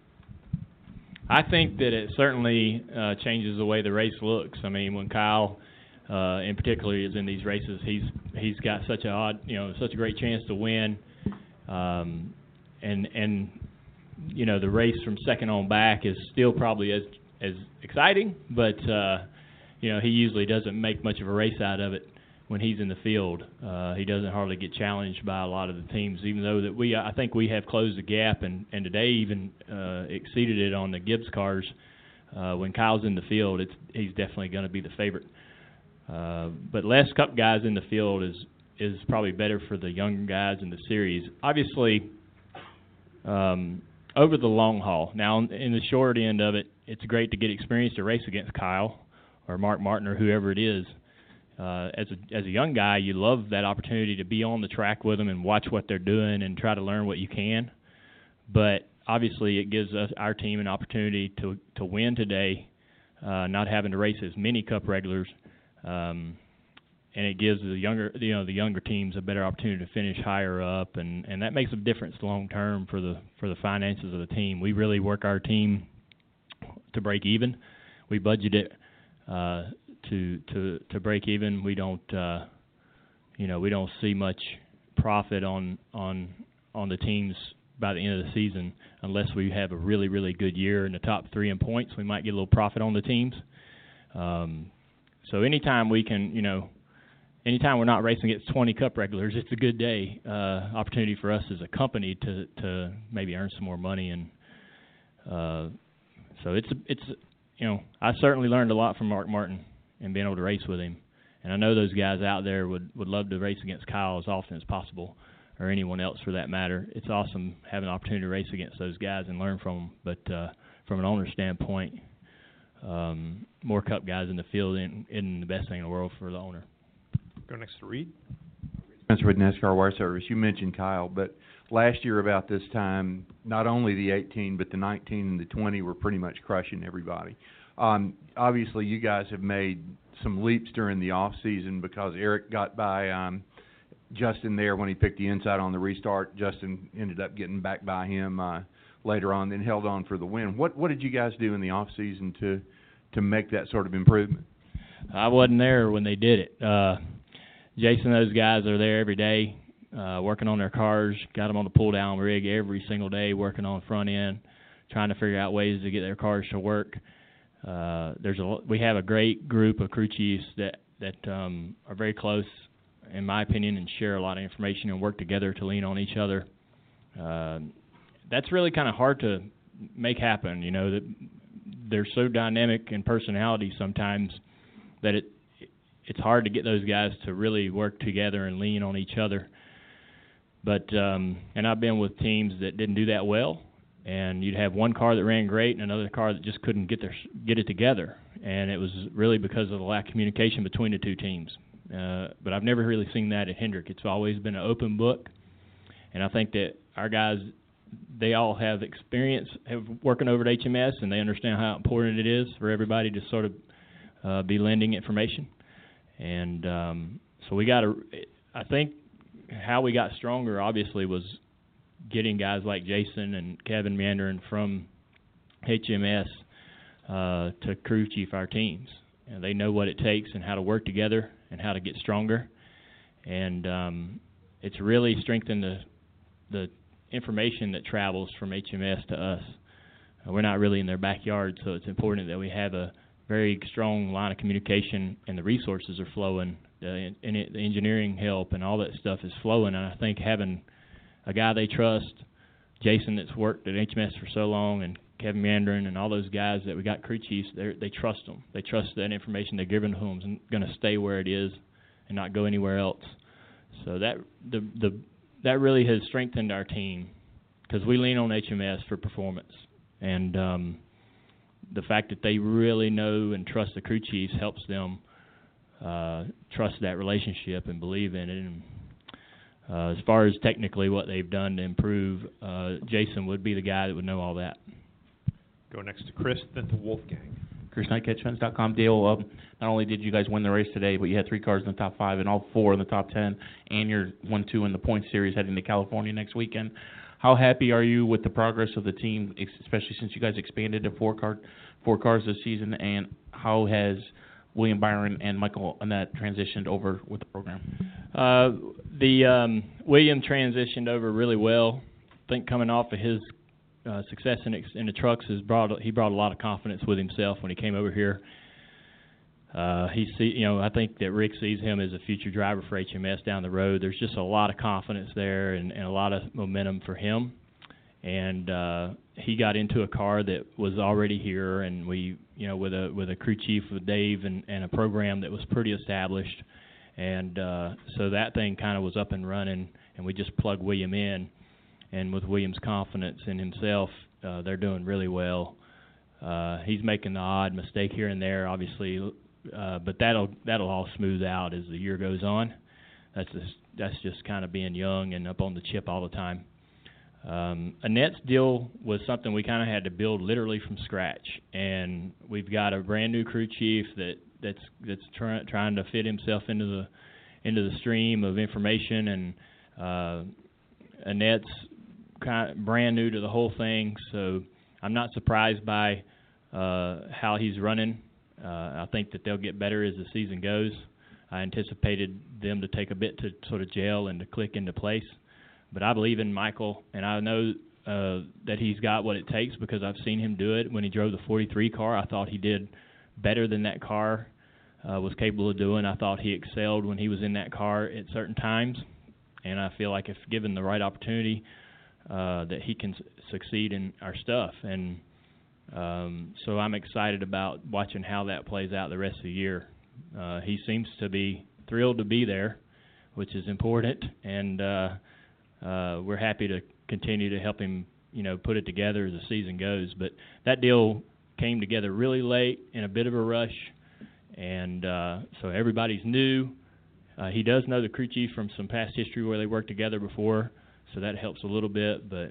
I think that it certainly uh, changes the way the race looks. I mean, when Kyle, uh, in particular, is in these races, he's he's got such a odd, you know, such a great chance to win, um, and and you know the race from second on back is still probably as as exciting, but. Uh, You know, he usually doesn't make much of a race out of it when he's in the field. Uh, he doesn't hardly get challenged by a lot of the teams, even though that we, I think we have closed the gap, and, and today even uh, exceeded it on the Gibbs cars. Uh, when Kyle's in the field, it's he's definitely going to be the favorite. Uh, but less Cup guys in the field is is probably better for the younger guys in the series. Obviously, um, over the long haul. Now, in the short end of it, it's great to get experience to race against Kyle or Mark Martin or whoever it is. Uh, as a as a young guy, you love that opportunity to be on the track with them and watch what they're doing and try to learn what you can. But obviously, it gives us our team an opportunity to to win today, uh, not having to race as many Cup regulars, um, and it gives the younger you know the younger teams a better opportunity to finish higher up, and, and that makes a difference long term for the for the finances of the team. We really work our team to break even. We budget it. Uh, to to to break even. We don't uh, you know we don't see much profit on on on the teams by the end of the season unless we have a really really good year in the top three in points. We might get a little profit on the teams. Um, so anytime we can you know anytime we're not racing against twenty Cup regulars, it's a good day uh, opportunity for us as a company to to maybe earn some more money, and uh, so it's it's. You know, I certainly learned a lot from Mark Martin and being able to race with him. And I know those guys out there would, would love to race against Kyle as often as possible, or anyone else for that matter. It's awesome having an opportunity to race against those guys and learn from them. But uh, from an owner standpoint, um, more Cup guys in the field isn't, isn't the best thing in the world for the owner. Go next to Reed. Spencer with NASCAR Wire Service. You mentioned Kyle, but last year about this time, not only the eighteen, but the nineteen and the twenty were pretty much crushing everybody. Um, obviously, you guys have made some leaps during the off season because Eric got by um, Justin there when he picked the inside on the restart. Justin ended up getting back by him uh, later on, then held on for the win. What what did you guys do in the off season to to make that sort of improvement? I wasn't there when they did it. Uh, Jason, those guys are there every day, uh, working on their cars. Got them on the pull down rig every single day, working on front end, trying to figure out ways to get their cars to work. Uh, there's a we have a great group of crew chiefs that that um, are very close, in my opinion, and share a lot of information and work together to lean on each other. Uh, that's really kind of hard to make happen. You know, that they're so dynamic in personality sometimes that it it's hard to get those guys to really work together and lean on each other. But um, and I've been with teams that didn't do that well, and you'd have one car that ran great and another car that just couldn't get their get it together, and it was really because of the lack of communication between the two teams. Uh, but I've never really seen that at Hendrick. It's always been an open book, and I think that our guys, they all have experience have working over at H M S, and they understand how important it is for everybody to sort of uh, be lending information. And um, so we got to, I think how we got stronger, obviously, was getting guys like Jason and Kevin Mandarin from H M S uh, to crew chief our teams. And they know what it takes and how to work together and how to get stronger. And um, it's really strengthened the the information that travels from H M S to us. Uh, we're not really in their backyard, so it's important that we have a very strong line of communication, and the resources are flowing. The, and it, the engineering help and all that stuff is flowing. And I think having a guy they trust, Jason that's worked at H M S for so long, and Kevin Mandarin and all those guys that we got crew chiefs, they trust them. They trust that information they're giving to them is going to stay where it is and not go anywhere else. So that the the that really has strengthened our team because we lean on H M S for performance. And um, the fact that they really know and trust the crew chiefs helps them uh, trust that relationship and believe in it. And uh, as far as technically what they've done to improve, uh, Jason would be the guy that would know all that. Go next to Chris, then to Wolfgang. Chris Knight, catch fence dot com. Dale, uh, not only did you guys win the race today, but you had three cars in the top five and all four in the top ten, and you're one two in the point series heading to California next weekend. How happy are you with the progress of the team, especially since you guys expanded to four car, four cars this season, and how has William Byron and Michael Annette transitioned over with the program? Uh, the um, William transitioned over really well. I think coming off of his Uh, success in, in the trucks has brought he brought a lot of confidence with himself when he came over here. Uh, he see you know I think that Rick sees him as a future driver for H M S down the road. There's just a lot of confidence there and, and a lot of momentum for him. And uh, he got into a car that was already here, and we you know with a with a crew chief with Dave and, and a program that was pretty established, and uh, so that thing kind of was up and running, and we just plugged William in. And with William's confidence in himself, uh, they're doing really well. Uh, he's making the odd mistake here and there, obviously, uh, but that'll that'll all smooth out as the year goes on. That's just, that's just kind of being young and up on the chip all the time. Um, Annette's deal was something we kind of had to build literally from scratch, and we've got a brand new crew chief that that's that's try, trying to fit himself into the into the stream of information, and uh, Annette's kind of brand new to the whole thing, so I'm not surprised by uh, how he's running. Uh, I think that they'll get better as the season goes. I anticipated them to take a bit to sort of gel and to click into place, but I believe in Michael, and I know uh, that he's got what it takes because I've seen him do it. When he drove the forty-three car, I thought he did better than that car uh, was capable of doing. I thought he excelled when he was in that car at certain times, and I feel like if given the right opportunity, Uh, that he can s- succeed in our stuff. And um, so I'm excited about watching how that plays out the rest of the year. Uh, he seems to be thrilled to be there, which is important, and uh, uh, we're happy to continue to help him, you know, put it together as the season goes. But that deal came together really late in a bit of a rush, and uh, so everybody's new. Uh, he does know the crew chief from some past history where they worked together before, so that helps a little bit, but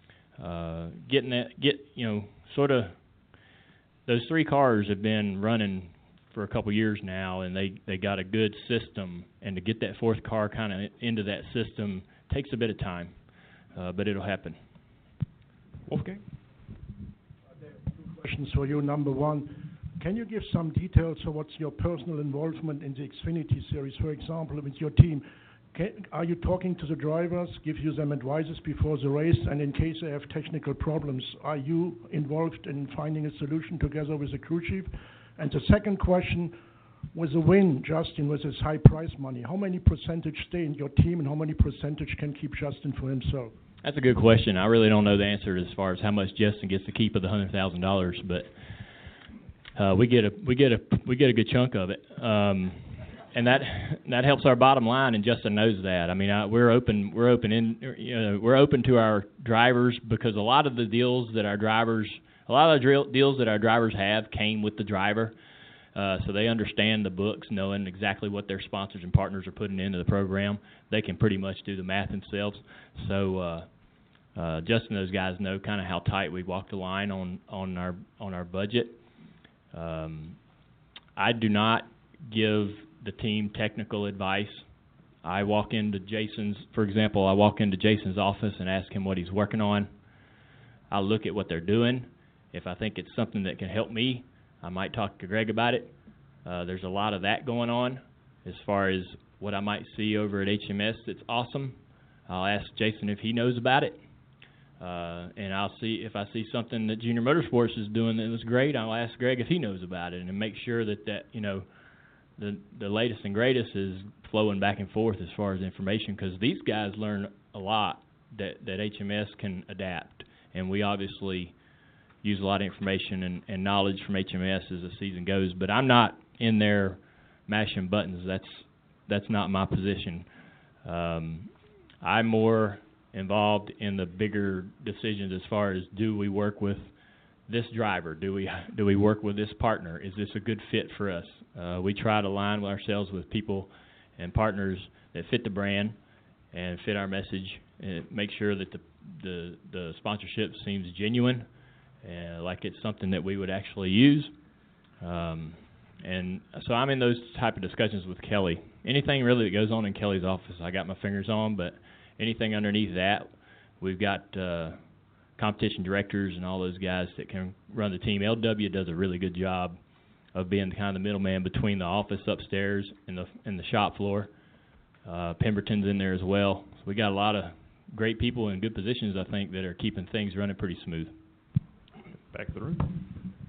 uh, getting that, get you know, sort of, those three cars have been running for a couple years now, and they, they got a good system, and to get that fourth car kind of into that system takes a bit of time, uh, but it'll happen. Wolfgang? Questions for you. Number one, can you give some details of what's your personal involvement in the Xfinity Series? For example, with your team, can, are you talking to the drivers, give you them advices before the race, and in case they have technical problems, are you involved in finding a solution together with the crew chief? And the second question, with a win, Justin, with his high prize money, how many percentage stay in your team and how many percentage can keep Justin for himself? That's a good question. I really don't know the answer as far as how much Justin gets to keep of the hundred thousand dollars, but uh, we get a we get a we get a good chunk of it, um, and that that helps our bottom line. And Justin knows that. I mean, I, we're open we're open in you know we're open to our drivers because a lot of the deals that our drivers a lot of the drill, deals that our drivers have came with the driver. Uh, so they understand the books, knowing exactly what their sponsors and partners are putting into the program. They can pretty much do the math themselves. So uh, uh, Justin and those guys know kind of how tight we walk the line on, on our on our budget. Um, I do not give the team technical advice. I walk into Jason's, for example, I walk into Jason's office and ask him what he's working on. I look at what they're doing. If I think it's something that can help me, I might talk to Greg about it. Uh, there's a lot of that going on as far as what I might see over at H M S that's awesome. I'll ask Jason if he knows about it. Uh, and I'll see if I see something that Junior Motorsports is doing that was great, I'll ask Greg if he knows about it and make sure that, that you know, the, the latest and greatest is flowing back and forth as far as information because these guys learn a lot that, that H M S can adapt. And we obviously use a lot of information and, and knowledge from H M S as the season goes, but I'm not in there mashing buttons. That's that's not my position. Um, I'm more involved in the bigger decisions as far as do we work with this driver? Do we do we work with this partner? Is this a good fit for us? Uh, we try to align ourselves with people and partners that fit the brand and fit our message and make sure that the the, the sponsorship seems genuine. Uh, like it's something that we would actually use. Um, and so I'm in those type of discussions with Kelly. Anything really that goes on in Kelly's office, I got my fingers on, but anything underneath that, we've got uh, competition directors and all those guys that can run the team. L W does a really good job of being kind of the middleman between the office upstairs and the, and the shop floor. Uh, Pemberton's in there as well. So we got a lot of great people in good positions, I think, that are keeping things running pretty smooth. Back to the room.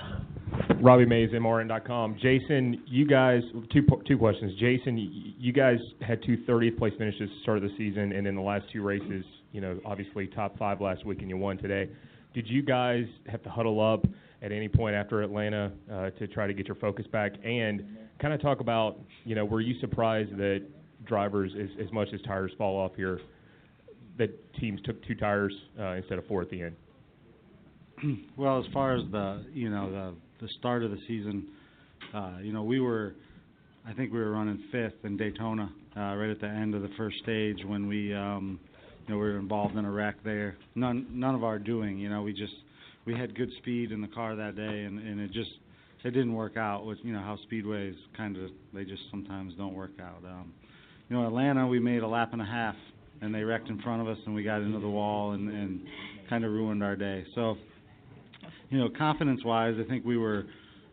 Robbie Mays, M R N dot com. Jason, you guys, two two questions. Jason, you guys had two thirtieth place finishes at the start of the season, and in the last two races, you know, obviously top five last week, and you won today. Did you guys have to huddle up at any point after Atlanta uh, to try to get your focus back? And kind of talk about, you know, were you surprised that drivers, as, as much as tires fall off here, that teams took two tires uh, instead of four at the end? Well, as far as the, you know, the the start of the season, uh, you know, we were, I think we were running fifth in Daytona, uh, right at the end of the first stage when we, um, you know, we were involved in a wreck there. None, none of our doing, you know, we just, we had good speed in the car that day, and, and it just, it didn't work out with, you know, how speedways kind of, they just sometimes don't work out. Um, you know, Atlanta, we made a lap and a half, and they wrecked in front of us, and we got into the wall and, and kind of ruined our day. So, you know, confidence-wise, I think we were,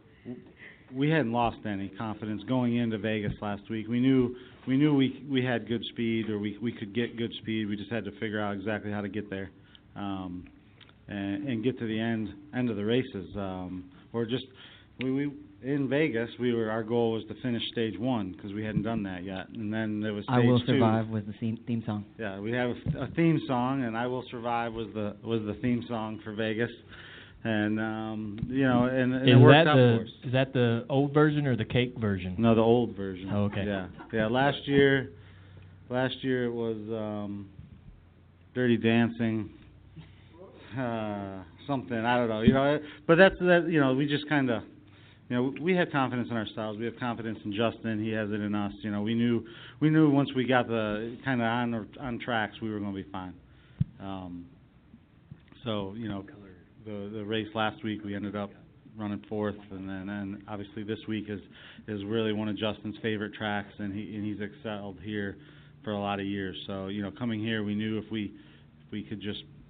we hadn't lost any confidence going into Vegas last week. We knew we knew we we had good speed, or we we could get good speed. We just had to figure out exactly how to get there, um, and, and get to the end end of the races. Um, or just we, we in Vegas, we were our goal was to finish stage one because we hadn't done that yet, and then there was stage I Will two. Survive was the theme, theme song. Yeah, we have a, a theme song, and I Will Survive was the was the theme song for Vegas. And um, you know, and, and is it worked that out the for us. Is that the old version or the cake version? No, the old version. Oh, okay. Yeah, yeah. Last year, last year it was um, Dirty Dancing, uh, something I don't know. You know, but that's that. You know, we just kind of, you know, we had confidence in ourselves. We have confidence in Justin. He has it in us. You know, we knew we knew once we got the kind of on on tracks, we were going to be fine. Um, so you know. The, the race last week, we ended up running fourth, and then and obviously this week is is really one of Justin's favorite tracks, and he and he's excelled here for a lot of years. So you know, coming here, we knew if we if we could just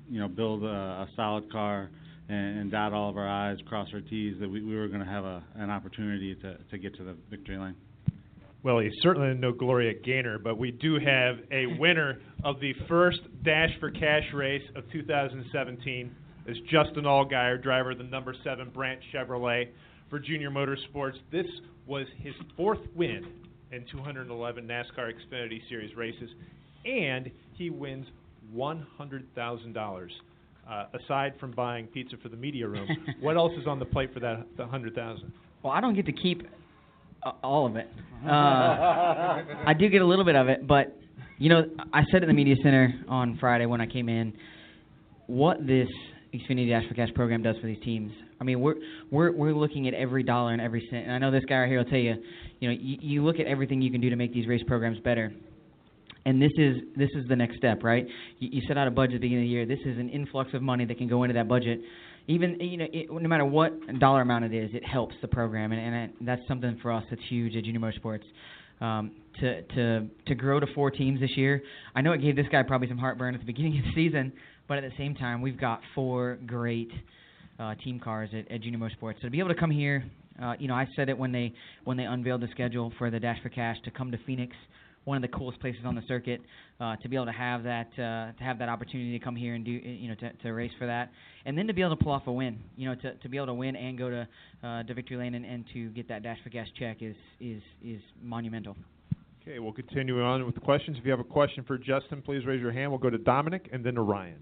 you know, build a, a solid car and, and dot all of our I's, cross our T's, that we, we were going to have a, an opportunity to, to get to the victory lane. Well, he's certainly no Gloria Gaynor, but we do have a winner of the first Dash for Cash race of two thousand seventeen. Is Justin Allgaier, driver of the number seven Branch Chevrolet for Junior Motorsports. This was his fourth win in two hundred eleven NASCAR Xfinity Series races, and he wins one hundred thousand dollars. Uh, aside from buying pizza for the media room, what else is on the plate for that the one hundred thousand dollars? Well, I don't get to keep uh, all of it. Uh, I do get a little bit of it, but, you know, I said at the media center on Friday when I came in, what this Xfinity Dash for Cash program does for these teams. I mean, we're we're we're looking at every dollar and every cent. And I know this guy right here will tell you, you know, you, you look at everything you can do to make these race programs better. And this is this is the next step, right? You, you set out a budget at the beginning of the year. This is an influx of money that can go into that budget. Even you know, it, no matter what dollar amount it is, it helps the program, and, and it, that's something for us that's huge at Junior Motorsports. Um, to to to grow to four teams this year, I know it gave this guy probably some heartburn at the beginning of the season, but at the same time, we've got four great uh, team cars at, at Junior Motorsports. So to be able to come here, uh, you know, I said it when they when they unveiled the schedule for the Dash for Cash to come to Phoenix, one of the coolest places on the circuit, uh, to be able to have that uh, to have that opportunity to come here and do you know to, to race for that, and then to be able to pull off a win, you know, to, to be able to win and go to uh, to victory lane and, and to get that Dash for Cash check is is is monumental. Okay, we'll continue on with the questions. If you have a question for Justin, please raise your hand. We'll go to Dominic and then to Ryan.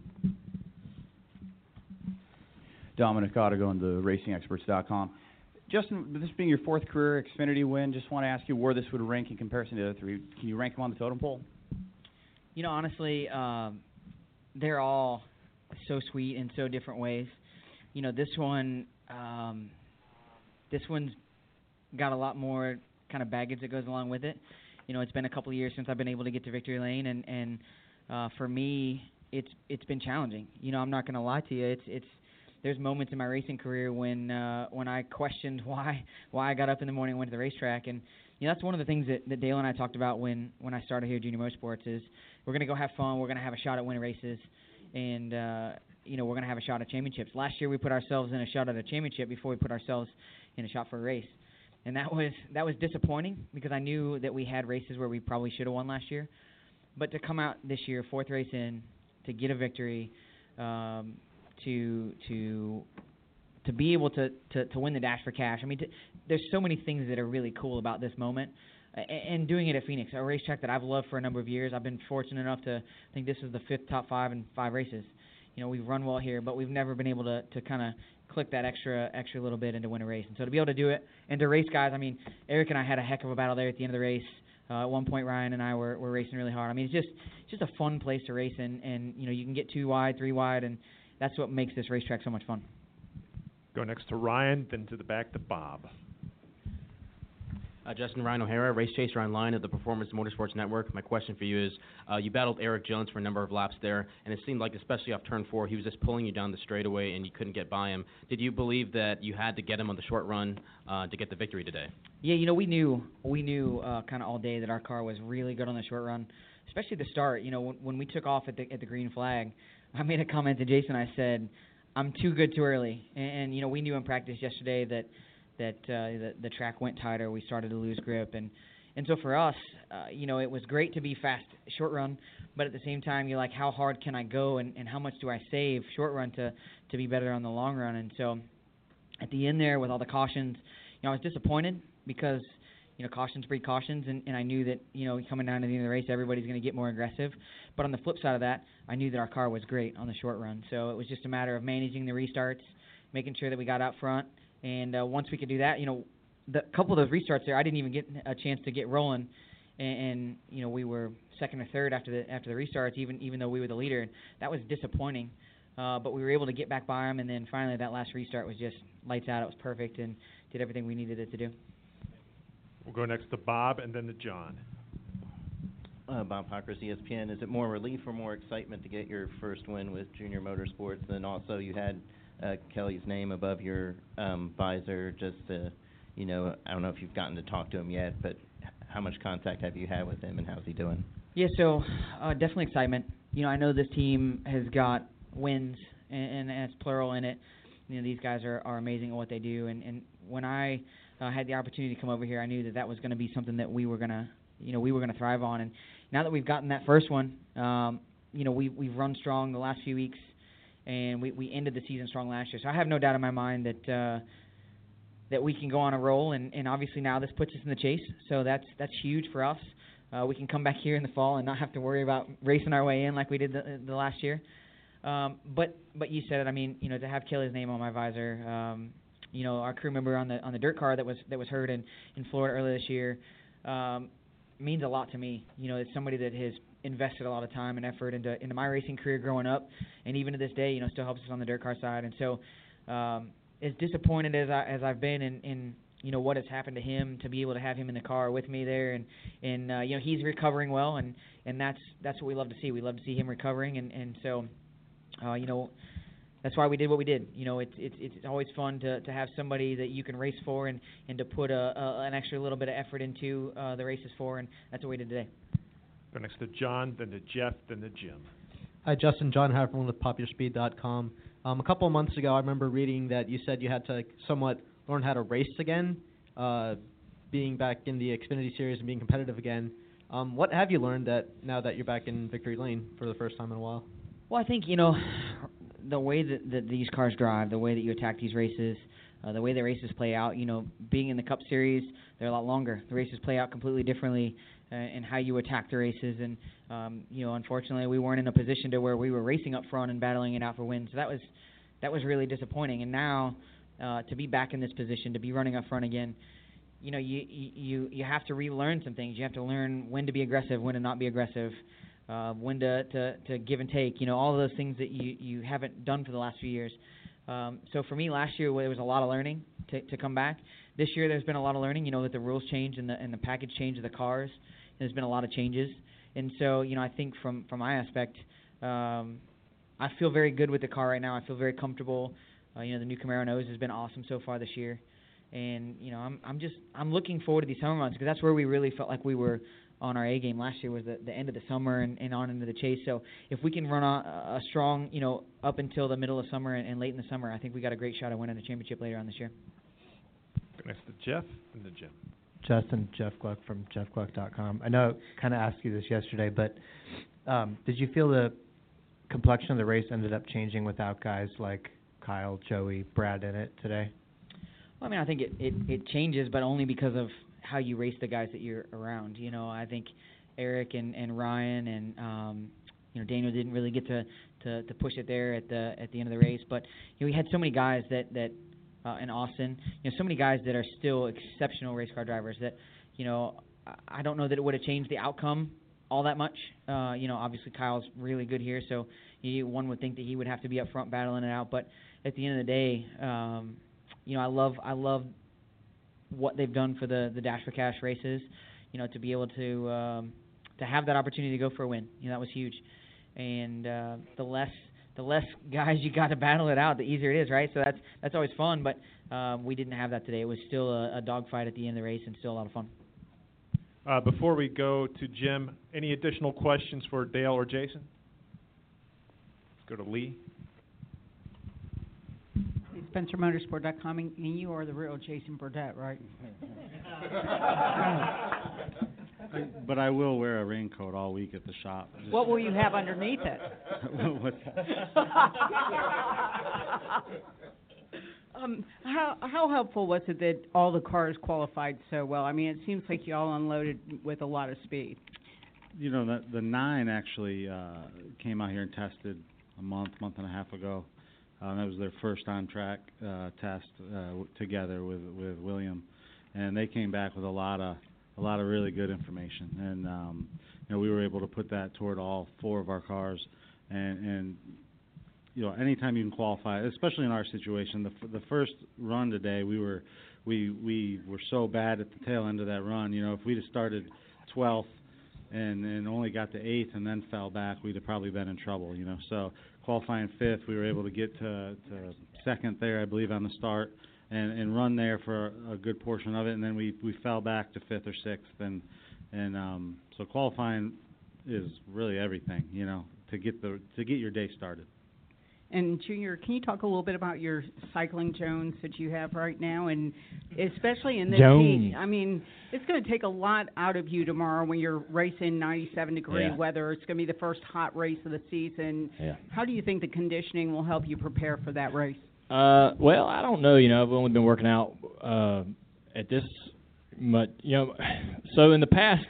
Dominic Otta going to racing experts dot com. Justin, this being your fourth career Xfinity win, just want to ask you where this would rank in comparison to the other three. Can you rank them on the totem pole? You know, honestly, um, they're all so sweet in so different ways. You know, this one, um, this one's got a lot more kind of baggage that goes along with it. You know, it's been a couple of years since I've been able to get to victory lane, and and uh, for me, it's it's been challenging. You know, I'm not going to lie to you. It's it's there's moments in my racing career when uh, when I questioned why why I got up in the morning and went to the racetrack. And you know, that's one of the things that, that Dale and I talked about when, when I started here at Junior Motorsports is we're going to go have fun. We're going to have a shot at winning races, and uh, you know, we're going to have a shot at championships. Last year we put ourselves in a shot at a championship before we put ourselves in a shot for a race, and that was that was disappointing because I knew that we had races where we probably should have won last year. But to come out this year, fourth race in, to get a victory, um, to to to be able to, to, to win the Dash for Cash. I mean, to, there's so many things that are really cool about this moment. Uh, and doing it at Phoenix, a racetrack that I've loved for a number of years. I've been fortunate enough to I think this is the fifth top five in five races. You know, we've run well here, but we've never been able to, to kind of click that extra extra little bit and to win a race. And so to be able to do it and to race guys, I mean, Eric and I had a heck of a battle there at the end of the race. Uh, at one point, Ryan and I were, were racing really hard. I mean, it's just it's just a fun place to race in, and you know, you can get two wide, three wide, and that's what makes this racetrack so much fun. Go next to Ryan, then to the back to Bob. Uh, Justin, Ryan O'Hara, Race Chaser Online of the Performance Motorsports Network. My question for you is, uh, you battled Eric Jones for a number of laps there, and it seemed like, especially off turn four, he was just pulling you down the straightaway and you couldn't get by him. Did you believe that you had to get him on the short run uh, to get the victory today? Yeah, you know, we knew we knew uh, kind of all day that our car was really good on the short run, especially the start. You know, when, when we took off at the at the green flag, I made a comment to Jason. I said, I'm too good too early. And, and you know, we knew in practice yesterday that that uh, the, the track went tighter. We started to lose grip. And, and so for us, uh, you know, it was great to be fast short run, but at the same time, you're like, how hard can I go and, and how much do I save short run to, to be better on the long run? And so at the end there with all the cautions, you know, I was disappointed because, you know, cautions breed cautions, and, and I knew that, you know, coming down to the end of the race, everybody's going to get more aggressive. But on the flip side of that, I knew that our car was great on the short run. So it was just a matter of managing the restarts, making sure that we got out front. And uh, once we could do that, you know, the couple of those restarts there, I didn't even get a chance to get rolling. And, and you know, we were second or third after the after the restarts, even even though we were the leader. And that was disappointing. Uh, but we were able to get back by them. And then finally that last restart was just lights out. It was perfect and did everything we needed it to do. We'll go next to Bob and then to John. Uh, Bob Pockers, E S P N. Is it more relief or more excitement to get your first win with Junior Motorsports? And also you had uh, Kelly's name above your um, visor just to, you know, I don't know if you've gotten to talk to him yet, but how much contact have you had with him and how's he doing? Yeah, so uh, definitely excitement. You know, I know this team has got wins, and, and it's plural in it. You know, these guys are, are amazing at what they do. And, and when I uh, had the opportunity to come over here, I knew that that was going to be something that we were going to, you know, we were going to thrive on. And now that we've gotten that first one, um, you know, we, we've run strong the last few weeks, and we, we ended the season strong last year. So I have no doubt in my mind that uh, that we can go on a roll. And, and obviously now this puts us in the chase. So that's that's huge for us. Uh, we can come back here in the fall and not have to worry about racing our way in like we did the, the last year. Um, but but you said it. I mean, you know, to have Kelly's name on my visor. Um, you know, our crew member on the on the dirt car that was that was hurt in, in Florida earlier this year um, means a lot to me. You know, it's somebody that has invested a lot of time and effort into into my racing career growing up, and even to this day, you know, still helps us on the dirt car side. And so, um, as disappointed as I as I've been in, in you know what has happened to him, to be able to have him in the car with me there, and and uh, you know he's recovering well, and, and that's that's what we love to see. We love to see him recovering, and and so. Uh, you know, that's why we did what we did. You know, it's it's it's always fun to, to have somebody that you can race for and, and to put a, a an extra little bit of effort into uh, the races for, and that's what we did today. Go next to John, then to Jeff, then to Jim. Hi, Justin. John Haverman with Popular Speed dot com. Um, a couple of months ago, I remember reading that you said you had to somewhat learn how to race again, uh, being back in the Xfinity Series and being competitive again. Um, what have you learned that now that you're back in Victory Lane for the first time in a while? Well, I think, you know, the way that, that these cars drive, the way that you attack these races, uh, the way the races play out, you know, being in the Cup Series, they're a lot longer. The races play out completely differently uh, in how you attack the races. And, um, you know, unfortunately, we weren't in a position to where we were racing up front and battling it out for wins. So that was that was really disappointing. And now uh, to be back in this position, to be running up front again, you know, you, you, you have to relearn some things. You have to learn when to be aggressive, when to not be aggressive. Uh, when to, to, to give and take, you know, all of those things that you, you haven't done for the last few years. Um, so for me, last year there was a lot of learning to, to come back. This year there's been a lot of learning, you know, that the rules changed and the, and the package change of the cars. There's been a lot of changes. And so, you know, I think from, from my aspect, um, I feel very good with the car right now. I feel very comfortable. Uh, you know, the new Camaro nose has been awesome so far this year. And, you know, I'm I'm just I'm looking forward to these summer months because that's where we really felt like we were on our A game last year was the, the end of the summer and, and on into the chase. So if we can run a, a strong, you know, up until the middle of summer and, and late in the summer, I think we got a great shot at winning the championship later on this year. Go next to Jeff and to Jim. Justin, Jeff Gluck from Jeff Gluck dot com. I know I kind of asked you this yesterday, but um, did you feel the complexion of the race ended up changing without guys like Kyle, Joey, Brad in it today? Well, I mean, I think it, it, it changes, but only because of how you race the guys that you're around. You know, I think Eric and, and Ryan and um, you know Daniel didn't really get to, to, to push it there at the at the end of the race. But you know, we had so many guys that that uh, in Austin, you know, so many guys that are still exceptional race car drivers that you know I don't know that it would have changed the outcome all that much. Uh, you know, obviously Kyle's really good here, so he, one would think that he would have to be up front battling it out. But at the end of the day, um, you know, I love I love. what they've done for the, the Dash for Cash races, you know, to be able to um, to have that opportunity to go for a win. You know, that was huge. And uh, the less the less guys you got to battle it out, the easier it is, right? So that's that's always fun, but um, we didn't have that today. It was still a, a dogfight at the end of the race and still a lot of fun. Uh, before we go to Jim, any additional questions for Dale or Jason? Let's go to Lee. Spencer Motorsport dot com, and you are the real Jason Burdett, right? But I will wear a raincoat all week at the shop. Just what will you have underneath it? What's that? um, how how helpful was it that all the cars qualified so well? I mean, it seems like you all unloaded with a lot of speed. You know, the, the nine actually uh, came out here and tested a month, month and a half ago. Um, that was their first on-track uh, test uh, w- together with with William, and they came back with a lot of a lot of really good information. And um, you know, we were able to put that toward all four of our cars. And, and you know, anytime you can qualify, especially in our situation, the f- the first run today, we were we we were so bad at the tail end of that run. You know, if we'd have started twelfth and and only got to eighth and then fell back, we'd have probably been in trouble. You know, so. Qualifying fifth, we were able to get to, to second there, I believe, on the start, and, and run there for a, a good portion of it, and then we, we fell back to fifth or sixth, and and um, so qualifying is really everything, you know, to get the to get your day started. And Junior, can you talk a little bit about your Cycling Jones that you have right now, and especially in this Jones. heat? I mean, it's going to take a lot out of you tomorrow when you're racing ninety-seven degree Yeah. weather. It's going to be the first hot race of the season. Yeah. How do you think the conditioning will help you prepare for that race? Uh, well, I don't know. You know, I've only been working out uh, at this much. You know, so in the past,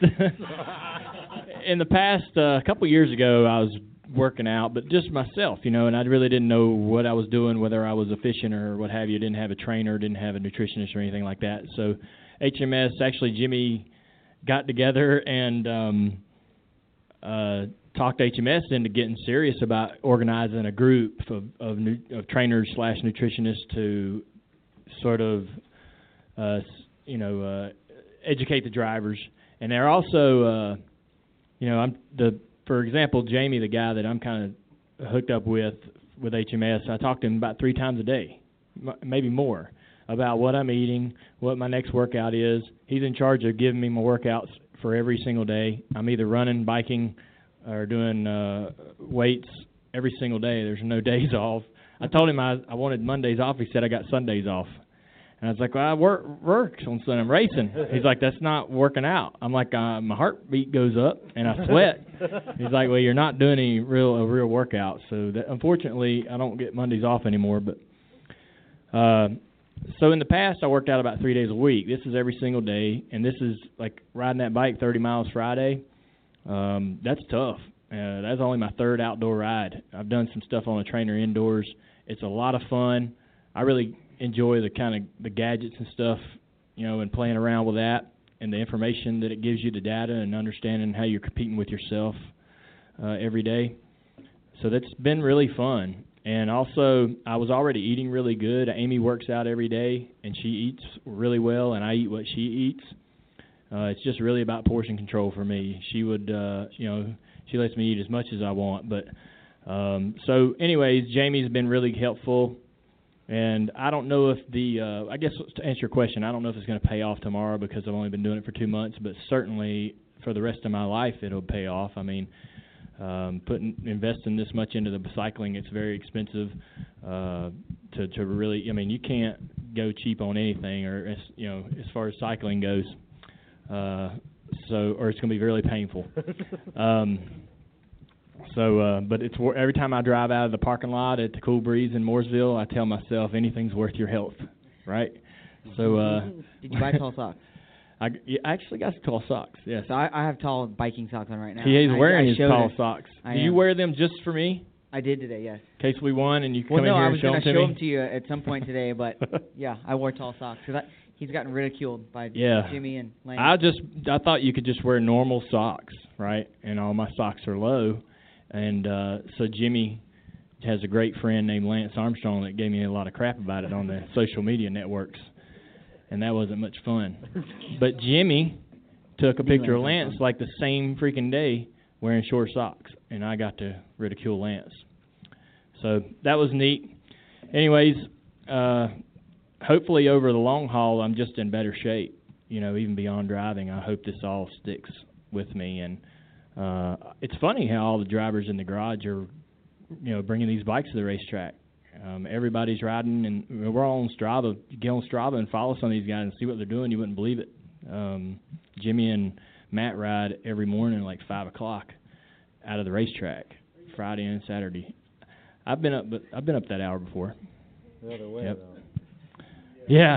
in the past, uh, a couple years ago, I was working out, but just myself, you know, and I really didn't know what I was doing, whether I was efficient or what have you. Didn't have a trainer, didn't have a nutritionist or anything like that. So H M S, actually Jimmy got together and um, uh, talked H M S into getting serious about organizing a group of of, nu- of trainers slash nutritionists to sort of, uh, you know, uh, educate the drivers. And they're also, uh, you know, I'm the For example, Jamie, the guy that I'm kind of hooked up with with H M S, I talk to him about three times a day, m- maybe more, about what I'm eating, what my next workout is. He's in charge of giving me my workouts for every single day. I'm either running, biking, or doing uh, weights every single day. There's no days off. I told him I, I wanted Mondays off. He said I got Sundays off. And I was like, well, I work, work on Sunday. I'm racing. He's like, that's not working out. I'm like, uh, my heartbeat goes up and I sweat. He's like, well, you're not doing any real a real workout. So that, unfortunately, I don't get Mondays off anymore. But uh, so in the past, I worked out about three days a week. This is every single day, and this is like riding that bike thirty miles Friday. Um, that's tough. Uh, that's only my third outdoor ride. I've done some stuff on a trainer indoors. It's a lot of fun. I really enjoy the kind of the gadgets and stuff, you know, and playing around with that and the information that it gives you, the data, and understanding how you're competing with yourself uh, every day. So that's been really fun. And also, I was already eating really good. Amy works out every day, and she eats really well, and I eat what she eats. Uh, it's just really about portion control for me. She would, uh, you know, she lets me eat as much as I want. But um, so, anyways, Jamie's been really helpful. And I don't know if the, uh, I guess to answer your question, I don't know if it's going to pay off tomorrow because I've only been doing it for two months, but certainly for the rest of my life it'll pay off. I mean, um, putting, investing this much into the cycling, it's very expensive uh, to, to really, I mean, you can't go cheap on anything or, as, you know, as far as cycling goes. Uh, so, or it's going to be really painful. um, So, uh, but it's every time I drive out of the parking lot at the Cool Breeze in Mooresville, I tell myself anything's worth your health, right? So, uh, did you buy tall socks? I, yeah, I actually got some tall socks. Yes. So I, I have tall biking socks on right now. He is wearing I, I his tall it. socks. I Do am. you wear them just for me? I did today, yes. In case we won and you can well, come no, in here I was and show gonna them to show me? them to you at some point today, but yeah, I wore tall socks because he's gotten ridiculed by yeah. Jimmy and Lane. I just I thought you could just wear normal socks, right? And all my socks are low. And uh, so Jimmy has a great friend named Lance Armstrong that gave me a lot of crap about it on the social media networks, and that wasn't much fun. But Jimmy took a picture of Lance like the same freaking day wearing short socks, and I got to ridicule Lance. So that was neat. Anyways, uh, hopefully over the long haul I'm just in better shape, you know, even beyond driving. I hope this all sticks with me. And Uh, it's funny how all the drivers in the garage are, you know, bringing these bikes to the racetrack. Um, everybody's riding, and we're all on Strava. You get on Strava and follow some of these guys and see what they're doing. You wouldn't believe it. Um, Jimmy and Matt ride every morning at like five o'clock out of the racetrack, Friday and Saturday. I've been up, but I've been up that hour before. The other way, yep. though. Yeah.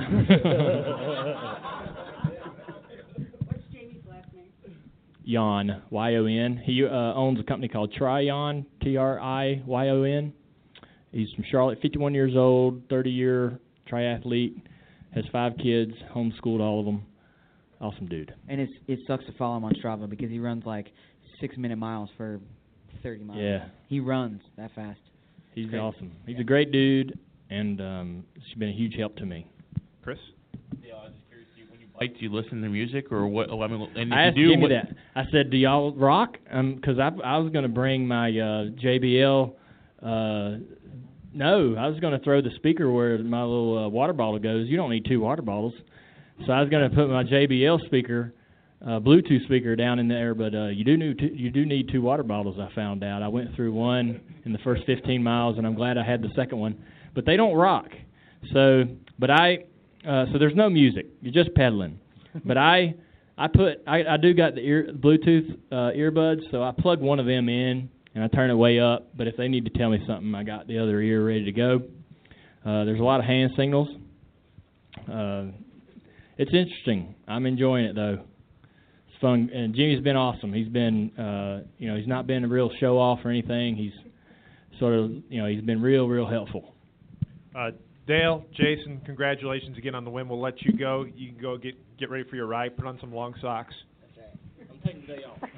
Yon, Y O N. He uh, owns a company called Tryon, T R I Y O N. He's from Charlotte, fifty-one years old, thirty-year triathlete, has five kids, homeschooled all of them. Awesome dude. And it's it sucks to follow him on Strava because he runs like six-minute miles for thirty miles. Yeah. He runs that fast. He's Great. awesome. He's a great dude, and um, she's been a huge help to me. Chris? Yeah, I was just curious. Do you, when you bike, do you listen to music or what? I mean, and if I asked you do, Jimmy what, that. I said, "Do y'all rock?" Because um, I I was going to bring my uh, J B L. Uh, no, I was going to throw the speaker where my little uh, water bottle goes. You don't need two water bottles, so I was going to put my J B L speaker uh, Bluetooth speaker down in there, but uh, you do need two, you do need two water bottles. I found out. I went through one in the first fifteen miles, and I'm glad I had the second one. But they don't rock. So, but I, uh, so there's no music. You're just pedaling. But I, I put, I, I do got the ear, Bluetooth uh, earbuds, so I plug one of them in and I turn it way up. But if they need to tell me something, I got the other ear ready to go. Uh, there's a lot of hand signals. Uh, it's interesting. I'm enjoying it though. It's fun, and Jimmy's been awesome. He's been, uh, you know, he's not been a real show off or anything. He's sort of, you know, he's been real, real helpful. Uh, Dale, Jason, congratulations again on the win. We'll let you go. You can go get get ready for your ride. Put on some long socks. That's right. I'm taking the day off.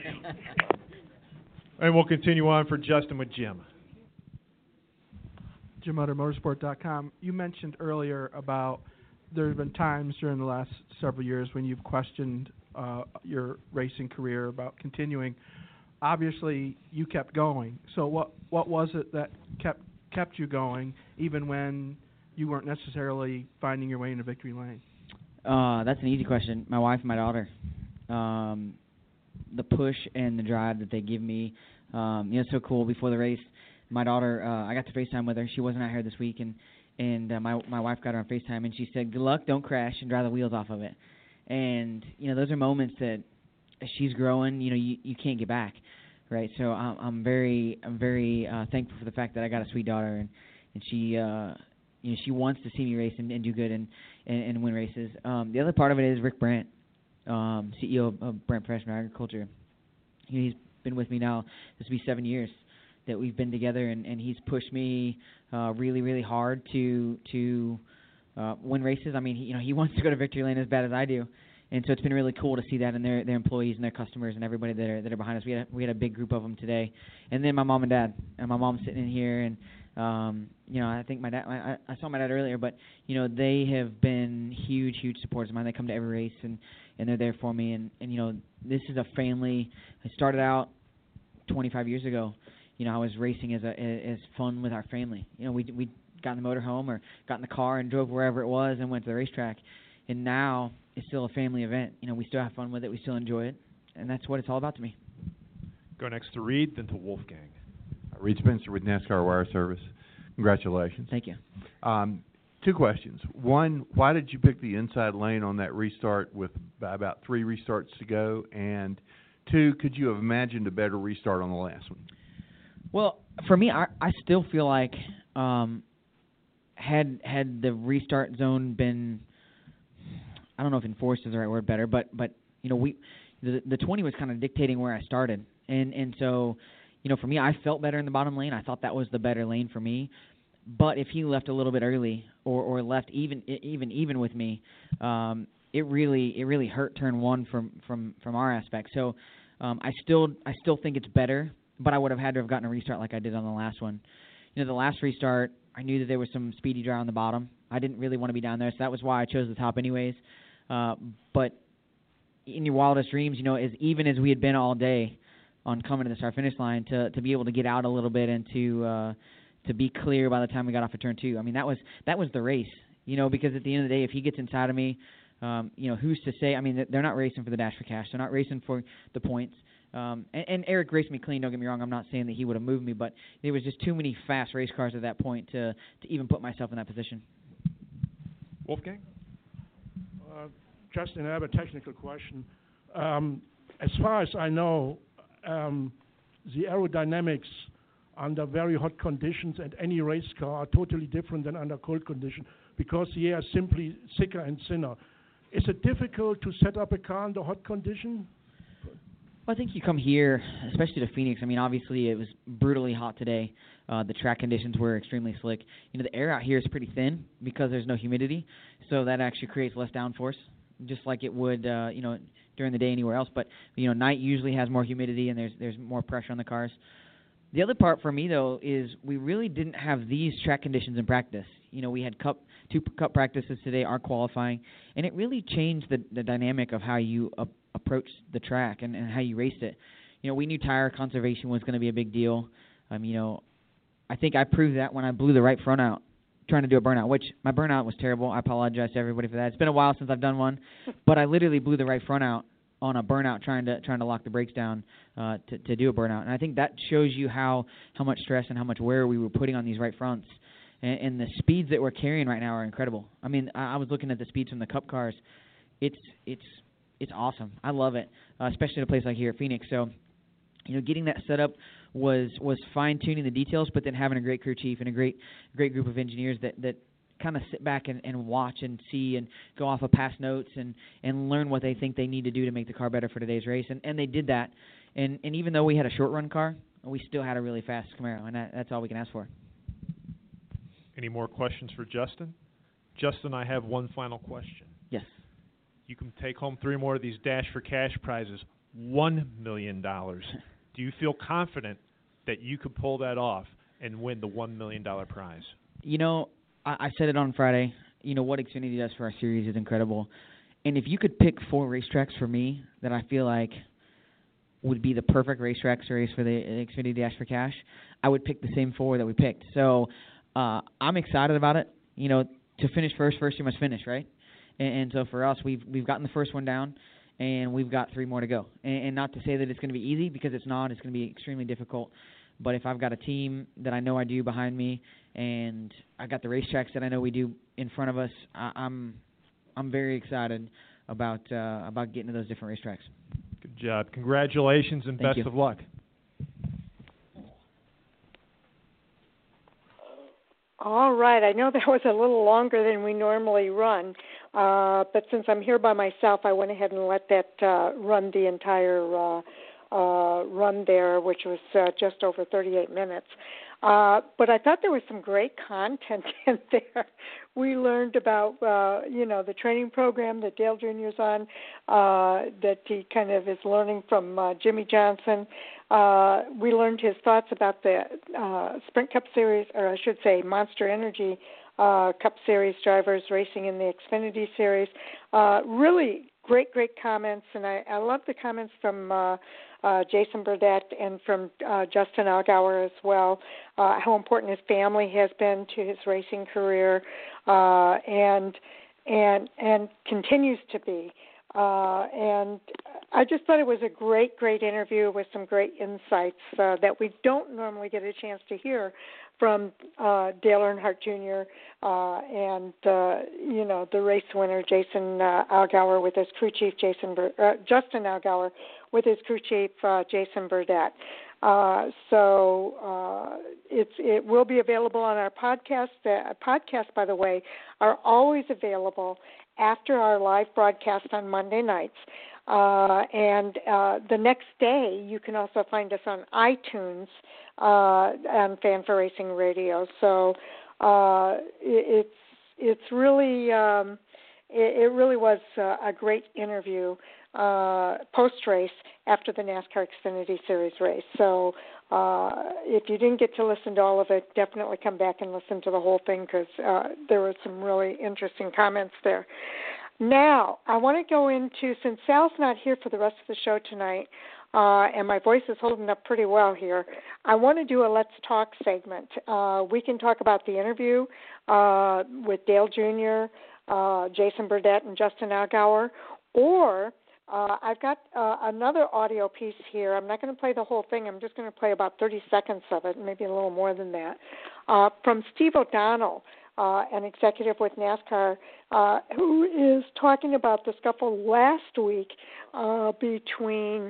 And we'll continue on for Justin with Jim. Jim Utter, motorsport dot com. You mentioned earlier about there have been times during the last several years when you've questioned uh, your racing career about continuing. Obviously, you kept going. So what what was it that kept kept you going, even when you weren't necessarily finding your way into victory lane? Uh, that's an easy question. My wife and my daughter. Um, the push and the drive that they give me. Um, you know, it's so cool. Before the race, my daughter, uh, I got to FaceTime with her. She wasn't out here this week, and and uh, my my wife got her on FaceTime, and she said, "Good luck, don't crash, and drive the wheels off of it." And you know, those are moments that as she's growing, you know, you you can't get back. Right, so I'm, I'm very, I'm very uh, thankful for the fact that I got a sweet daughter, and and she, uh, you know, she wants to see me race and, and do good and, and, and win races. Um, the other part of it is Rick Brandt, um, C E O of, of Brandt Professional Agriculture. You know, he's been with me now. This will be seven years that we've been together, and, and he's pushed me uh, really, really hard to to uh, win races. I mean, he, you know, he wants to go to victory lane as bad as I do. And so it's been really cool to see that in their their employees and their customers and everybody that are that are behind us. We had a, we had a big group of them today, and then my mom and dad. And my mom's sitting in here, and um, you know, I think my dad. I, I saw my dad earlier, but you know, they have been huge, huge supporters of mine. They come to every race, and, and they're there for me. And, and you know, this is a family. I started out twenty-five years ago. You know, I was racing as a as fun with our family. You know, we we got in the motorhome or got in the car and drove wherever it was and went to the racetrack. And now it's still a family event. You know, we still have fun with it. We still enjoy it. And that's what it's all about to me. Go next to Reed, then to Wolfgang. Uh, Reed Spencer with NASCAR Wire Service. Congratulations. Thank you. Um, two questions. One, why did you pick the inside lane on that restart with about three restarts to go? And two, could you have imagined a better restart on the last one? Well, for me, I, I still feel like um, had had the restart zone been, I don't know if enforced is the right word, better, but but you know, we the the twenty was kind of dictating where I started, and and so you know, for me, I felt better in the bottom lane. I thought that was the better lane for me. But if he left a little bit early, or or left even even even with me, um, it really it really hurt turn one from from from our aspect. So um, I still I still think it's better, but I would have had to have gotten a restart like I did on the last one. You know, the last restart, I knew that there was some speedy dry on the bottom. I didn't really want to be down there, so that was why I chose the top anyways. Uh, but in your wildest dreams, you know, as even as we had been all day on coming to the start-finish line, to to be able to get out a little bit and to uh, to be clear by the time we got off of turn two. I mean, that was that was the race, you know, because at the end of the day, if he gets inside of me, um, you know, who's to say? I mean, they're not racing for the dash for cash. They're not racing for the points. Um, and, and Eric raced me clean, don't get me wrong. I'm not saying that he would have moved me, but there was just too many fast race cars at that point to, to even put myself in that position. Wolfgang? Uh, Justin, I have a technical question. Um, as far as I know, um, the aerodynamics under very hot conditions at any race car are totally different than under cold conditions because the air is simply thicker and thinner. Is it difficult to set up a car under hot condition? Well, I think you come here, especially to Phoenix. I mean, obviously it was brutally hot today. Uh, the track conditions were extremely slick. You know, the air out here is pretty thin because there's no humidity, so that actually creates less downforce, just like it would, uh, you know, during the day anywhere else. But you know, night usually has more humidity and there's there's more pressure on the cars. The other part for me though is we really didn't have these track conditions in practice. You know, we had cup two cup practices today, our qualifying, and it really changed the the dynamic of how you uh, approach the track and, and how you raced it. You know, we knew tire conservation was going to be a big deal. Um, you know, I think I proved that when I blew the right front out trying to do a burnout, which my burnout was terrible. I apologize to everybody for that. It's been a while since I've done one, but I literally blew the right front out on a burnout trying to trying to lock the brakes down uh, to to do a burnout. And I think that shows you how how much stress and how much wear we were putting on these right fronts. And, and the speeds that we're carrying right now are incredible. I mean, I, I was looking at the speeds from the Cup cars. It's it's it's awesome. I love it, uh, especially at a place like here at Phoenix. So, you know, getting that set up was was fine tuning the details, but then having a great crew chief and a great great group of engineers that that. kind of sit back and, and watch and see and go off of past notes and, and learn what they think they need to do to make the car better for today's race. And, and they did that. And, and even though we had a short-run car, we still had a really fast Camaro, and that, that's all we can ask for. Any more questions for Justin? Justin, I have one final question. Yes. You can take home three more of these Dash for Cash prizes, one million dollars. Do you feel confident that you could pull that off and win the one million dollars prize? You know, I said it on Friday, you know, what Xfinity does for our series is incredible. And if you could pick four racetracks for me that I feel like would be the perfect racetracks to race for the Xfinity Dash for Cash, I would pick the same four that we picked. So uh, I'm excited about it. You know, to finish first, first you must finish, right? And, and so for us, we've we've gotten the first one down, and we've got three more to go. And, and not to say that it's going to be easy, because it's not. It's going to be extremely difficult. But if I've got a team that I know I do behind me, and I got the racetracks that I know we do in front of us, I, I'm I'm very excited about uh, about getting to those different racetracks. Good job. Congratulations and Thank best you. of luck. All right. I know that was a little longer than we normally run, uh, but since I'm here by myself, I went ahead and let that uh, run the entire uh, uh, run there, which was uh, just over thirty-eight minutes. Uh, but I thought there was some great content in there. We learned about, uh, you know, the training program that Dale Junior's on, uh, that he kind of is learning from uh, Jimmy Johnson. Uh, we learned his thoughts about the uh, Sprint Cup Series, or I should say Monster Energy uh, Cup Series drivers racing in the Xfinity Series. Uh, really great, great comments, and I, I love the comments from uh, uh, Jason Burdett and from uh, Justin Allgaier as well, uh, how important his family has been to his racing career, uh, and and and continues to be. Uh, and I just thought it was a great, great interview with some great insights uh, that we don't normally get a chance to hear from uh, Dale Earnhardt Junior Uh, and, uh, you know, the race winner, Jason uh, Allgaier, with his crew chief, Jason Bur- uh, Justin Allgaier, with his crew chief, uh, Jason Burdett. Uh, so uh, it's it will be available on our podcast. Uh, podcasts, by the way, are always available after our live broadcast on Monday nights. Uh, and uh, the next day, you can also find us on iTunes uh, and Fanfare Racing Radio. So uh, it, it's it's really um, it, it really was uh, a great interview uh, post race after the NASCAR Xfinity Series race. So uh, if you didn't get to listen to all of it, definitely come back and listen to the whole thing, because uh, there were some really interesting comments there. Now, I want to go into, since Sal's not here for the rest of the show tonight, uh, and my voice is holding up pretty well here, I want to do a Let's Talk segment. Uh, we can talk about the interview uh, with Dale Junior, uh, Jason Burdett, and Justin Allgaier, or uh, I've got uh, another audio piece here. I'm not going to play the whole thing. I'm just going to play about thirty seconds of it, maybe a little more than that, uh, from Steve O'Donnell, Uh, an executive with NASCAR, uh, who is talking about the scuffle last week uh, between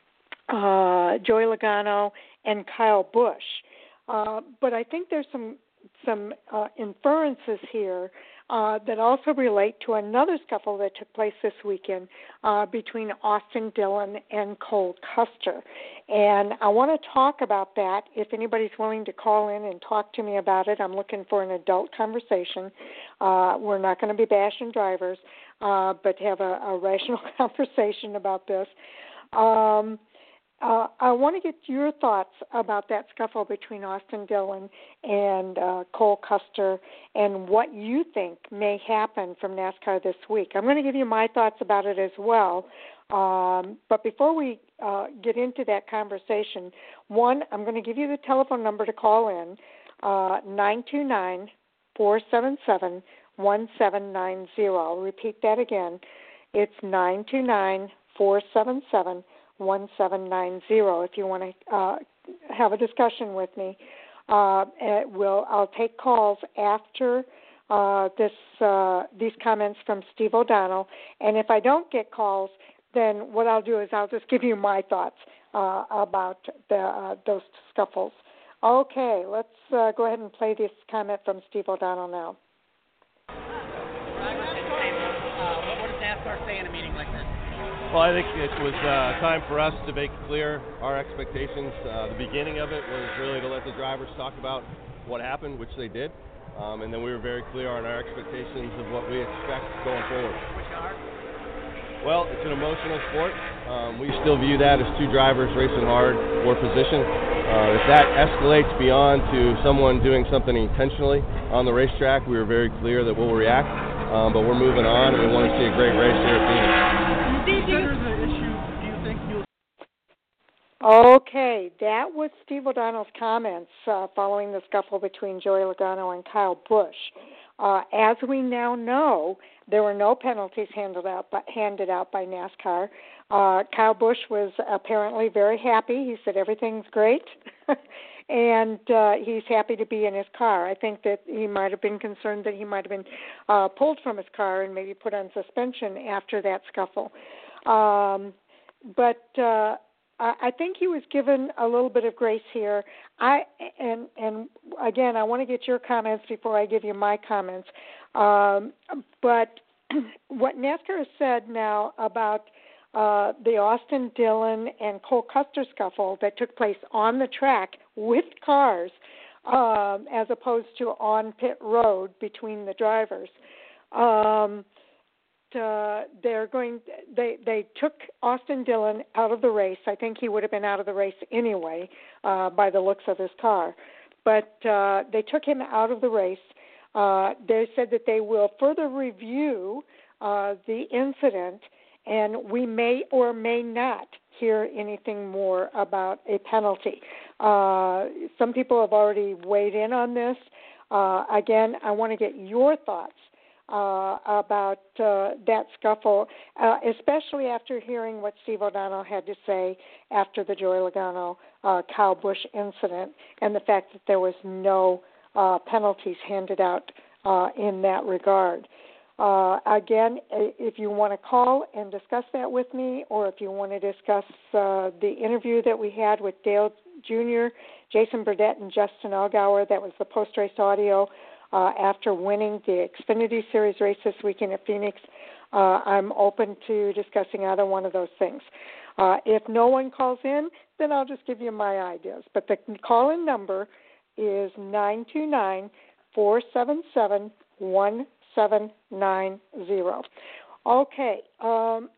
uh, Joey Logano and Kyle Busch. Uh, but I think there's some some uh, inferences here uh, that also relate to another scuffle that took place this weekend uh, between Austin Dillon and Cole Custer. And I want to talk about that. If anybody's willing to call in and talk to me about it, I'm looking for an adult conversation. Uh, we're not going to be bashing drivers, uh, but have a, a rational conversation about this. Um, uh, I want to get your thoughts about that scuffle between Austin Dillon and uh, Cole Custer, and what you think may happen from NASCAR this week. I'm going to give you my thoughts about it as well. Um, but before we uh, get into that conversation, one, I'm going to give you the telephone number to call in, uh, nine two nine, four seven seven, one seven nine zero. I'll repeat that again. It's nine two nine, four seven seven, one seven nine zero if you want to uh, have a discussion with me. Uh, it will, I'll take calls after uh, this uh, these comments from Steve O'Donnell, and if I don't get calls, then what I'll do is I'll just give you my thoughts uh, about the, uh, those scuffles. Okay, let's uh, go ahead and play this comment from Steve O'Donnell now. What does NASCAR say in a meeting like this? Well, I think it was uh, time for us to make clear our expectations. Uh, the beginning of it was really to let the drivers talk about what happened, which they did, um, and then we were very clear on our expectations of what we expect going forward. Well, it's an emotional sport. Um, we still view that as two drivers racing hard for position. Uh, if that escalates beyond to someone doing something intentionally on the racetrack, we were very clear that we'll react. Um, but we're moving on, and we want to see a great race here at Phoenix. Okay, that was Steve O'Donnell's comments uh, following the scuffle between Joey Logano and Kyle Busch. Uh, as we now know, there were no penalties handed out by, handed out by NASCAR. Uh, Kyle Busch was apparently very happy. He said everything's great, and uh, he's happy to be in his car. I think that he might have been concerned that he might have been uh, pulled from his car and maybe put on suspension after that scuffle. Um, but uh, I think he was given a little bit of grace here. I and and again, I want to get your comments before I give you my comments. Um, but what NASCAR has said now about uh, the Austin Dillon and Cole Custer scuffle that took place on the track with cars, um, as opposed to on pit road between the drivers. Um, Uh, they're going. They they took Austin Dillon out of the race. I think he would have been out of the race anyway, uh, by the looks of his car. But uh, they took him out of the race. Uh, they said that they will further review uh, the incident, and we may or may not hear anything more about a penalty. Uh, some people have already weighed in on this. Uh, again, I want to get your thoughts Uh, about uh, that scuffle, uh, especially after hearing what Steve O'Donnell had to say after the Joey Logano uh, Kyle Busch incident, and the fact that there was no uh, penalties handed out uh, in that regard. Uh, again, if you want to call and discuss that with me, or if you want to discuss uh, the interview that we had with Dale Junior, Jason Burdett, and Justin Allgaier, that was the post-race audio, Uh, after winning the Xfinity Series race this weekend at Phoenix, uh, I'm open to discussing either one of those things. Uh, if no one calls in, then I'll just give you my ideas. But the call-in number is nine two nine, four seven seven, one seven nine zero. Okay, um,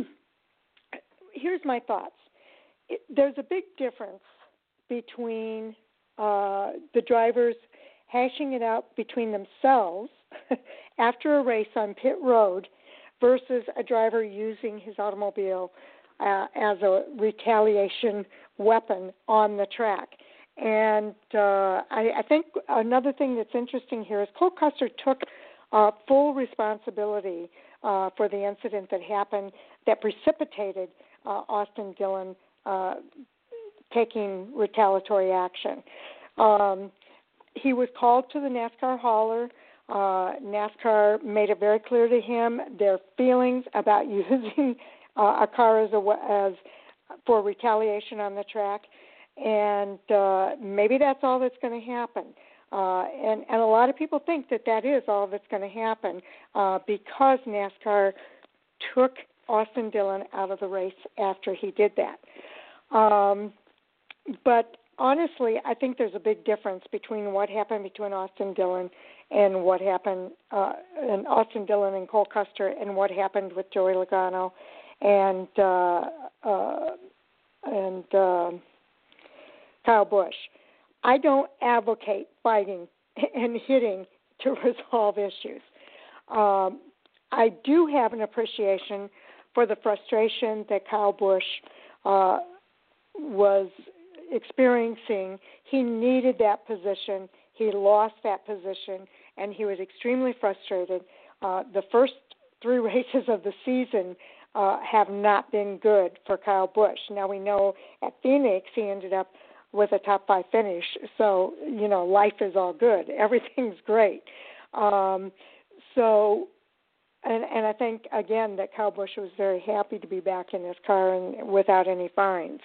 here's my thoughts. It, there's a big difference between uh, the drivers hashing it out between themselves after a race on pit road versus a driver using his automobile uh, as a retaliation weapon on the track. And uh, I, I think another thing that's interesting here is Cole Custer took uh, full responsibility uh, for the incident that happened that precipitated uh, Austin Dillon uh, taking retaliatory action. Um, He was called to the NASCAR hauler. Uh, NASCAR made it very clear to him their feelings about using uh, a car as a as for retaliation on the track, and uh, maybe that's all that's going to happen. Uh, and and a lot of people think that that is all that's going to happen uh, because NASCAR took Austin Dillon out of the race after he did that. Um, but honestly, I think there's a big difference between what happened between Austin Dillon and what happened, uh, and Austin Dillon and Cole Custer, and what happened with Joey Logano and uh, uh, and uh, Kyle Busch. I don't advocate fighting and hitting to resolve issues. Um, I do have an appreciation for the frustration that Kyle Busch uh, was experiencing. He needed that position. He lost that position, and he was extremely frustrated. Uh, the first three races of the season, uh, have not been good for Kyle Busch. Now we know at Phoenix he ended up with a top five finish, so you know life is all good, everything's great. Um, so, and and I think again that Kyle Busch was very happy to be back in his car and without any fines.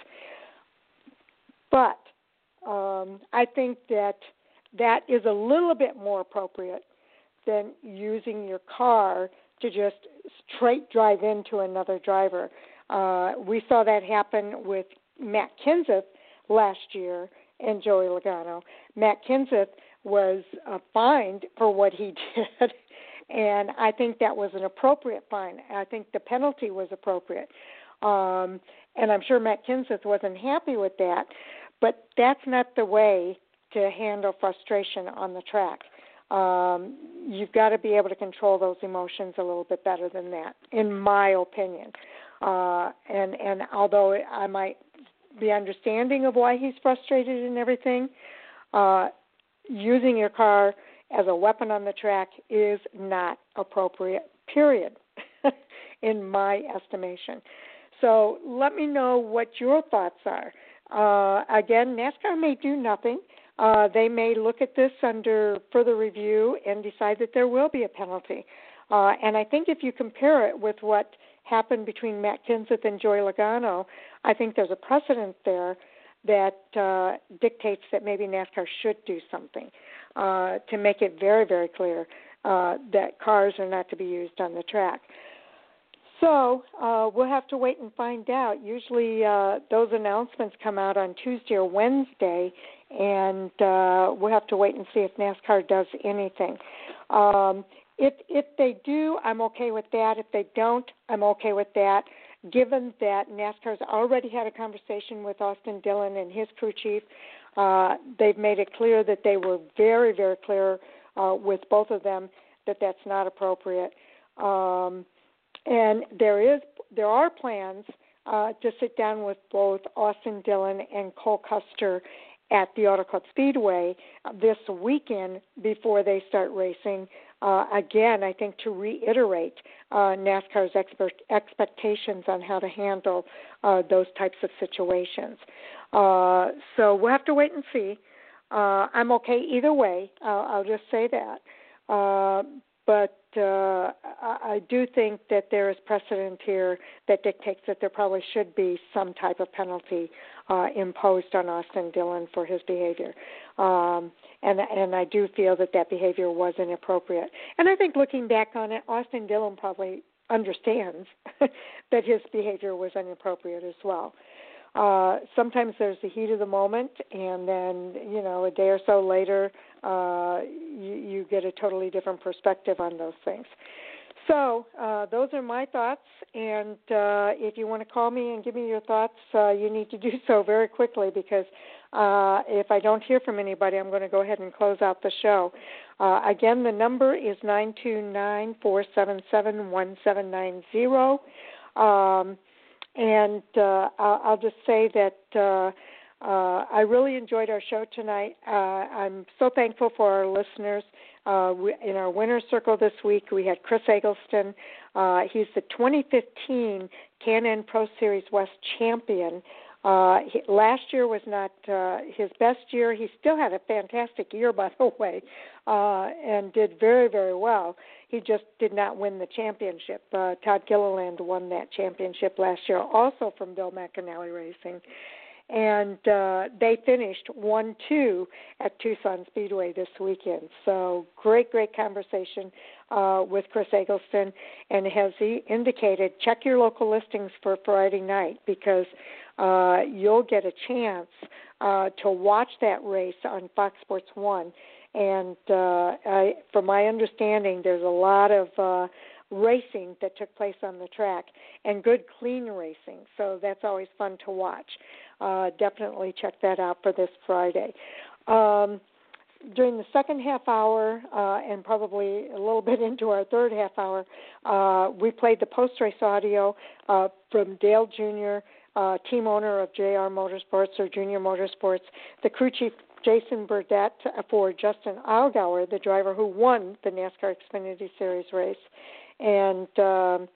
But um, I think that that is a little bit more appropriate than using your car to just straight drive into another driver. Uh, we saw that happen with Matt Kenseth last year and Joey Logano. Matt Kenseth was uh, fined for what he did, and I think that was an appropriate fine. I think the penalty was appropriate. Um, and I'm sure Matt Kenseth wasn't happy with that, but that's not the way to handle frustration on the track. Um, you've got to be able to control those emotions a little bit better than that, in my opinion. Uh, and, and although I might be understanding of why he's frustrated and everything, uh, using your car as a weapon on the track is not appropriate, period, in my estimation. So let me know what your thoughts are. Uh, again, NASCAR may do nothing. Uh, they may look at this under further review and decide that there will be a penalty. Uh, and I think if you compare it with what happened between Matt Kenseth and Joey Logano, I think there's a precedent there that uh, dictates that maybe NASCAR should do something uh, to make it very, very clear uh, that cars are not to be used on the track. So uh, we'll have to wait and find out. Usually uh, those announcements come out on Tuesday or Wednesday, and uh, we'll have to wait and see if NASCAR does anything. Um, if if they do, I'm okay with that. If they don't, I'm okay with that, given that NASCAR's already had a conversation with Austin Dillon and his crew chief. Uh, they've made it clear that they were very, very clear uh, with both of them that that's not appropriate. Um, And there is, there are plans uh, to sit down with both Austin Dillon and Cole Custer at the Auto Club Speedway this weekend before they start racing. Uh, again, I think to reiterate uh, NASCAR's expert expectations on how to handle uh, those types of situations. Uh, so we'll have to wait and see. Uh, I'm okay either way. Uh, I'll just say that. Uh, but uh, I do think that there is precedent here that dictates that there probably should be some type of penalty uh, imposed on Austin Dillon for his behavior. Um, and, and I do feel that that behavior was inappropriate. And I think looking back on it, Austin Dillon probably understands that his behavior was inappropriate as well. Uh, sometimes there's the heat of the moment, and then, you know, a day or so later, uh, you, you get a totally different perspective on those things. So uh, those are my thoughts, and uh, if you want to call me and give me your thoughts, uh, you need to do so very quickly, because uh, if I don't hear from anybody, I'm going to go ahead and close out the show. Uh, again, the number is nine two nine, four seven seven, one seven nine zero. Um, And uh, I'll, I'll just say that uh, uh, I really enjoyed our show tonight. Uh, I'm so thankful for our listeners. Uh, we, in our winner's circle this week, we had Chris Eggleston. Uh, he's the twenty fifteen Can-Am Pro Series West champion. Uh, he, last year was not uh, his best year. He still had a fantastic year, by the way, uh, and did very, very well. He just did not win the championship. Uh, Todd Gilliland won that championship last year, also from Bill McAnally Racing. And uh, they finished one two at Tucson Speedway this weekend. So great, great conversation uh, with Chris Eggleston. And as he indicated, check your local listings for Friday night, because uh, you'll get a chance uh, to watch that race on Fox Sports one. And uh, I, from my understanding, there's a lot of uh, racing that took place on the track, and good, clean racing. So that's always fun to watch. Uh, definitely check that out for this Friday. Um, during the second half hour, uh, and probably a little bit into our third half hour, uh, we played the post-race audio uh, from Dale Junior, uh, team owner of J R Motorsports, or Junior Motorsports, the crew chief Jason Burdett for Justin Allgaier, the driver who won the NASCAR Xfinity Series race. And um,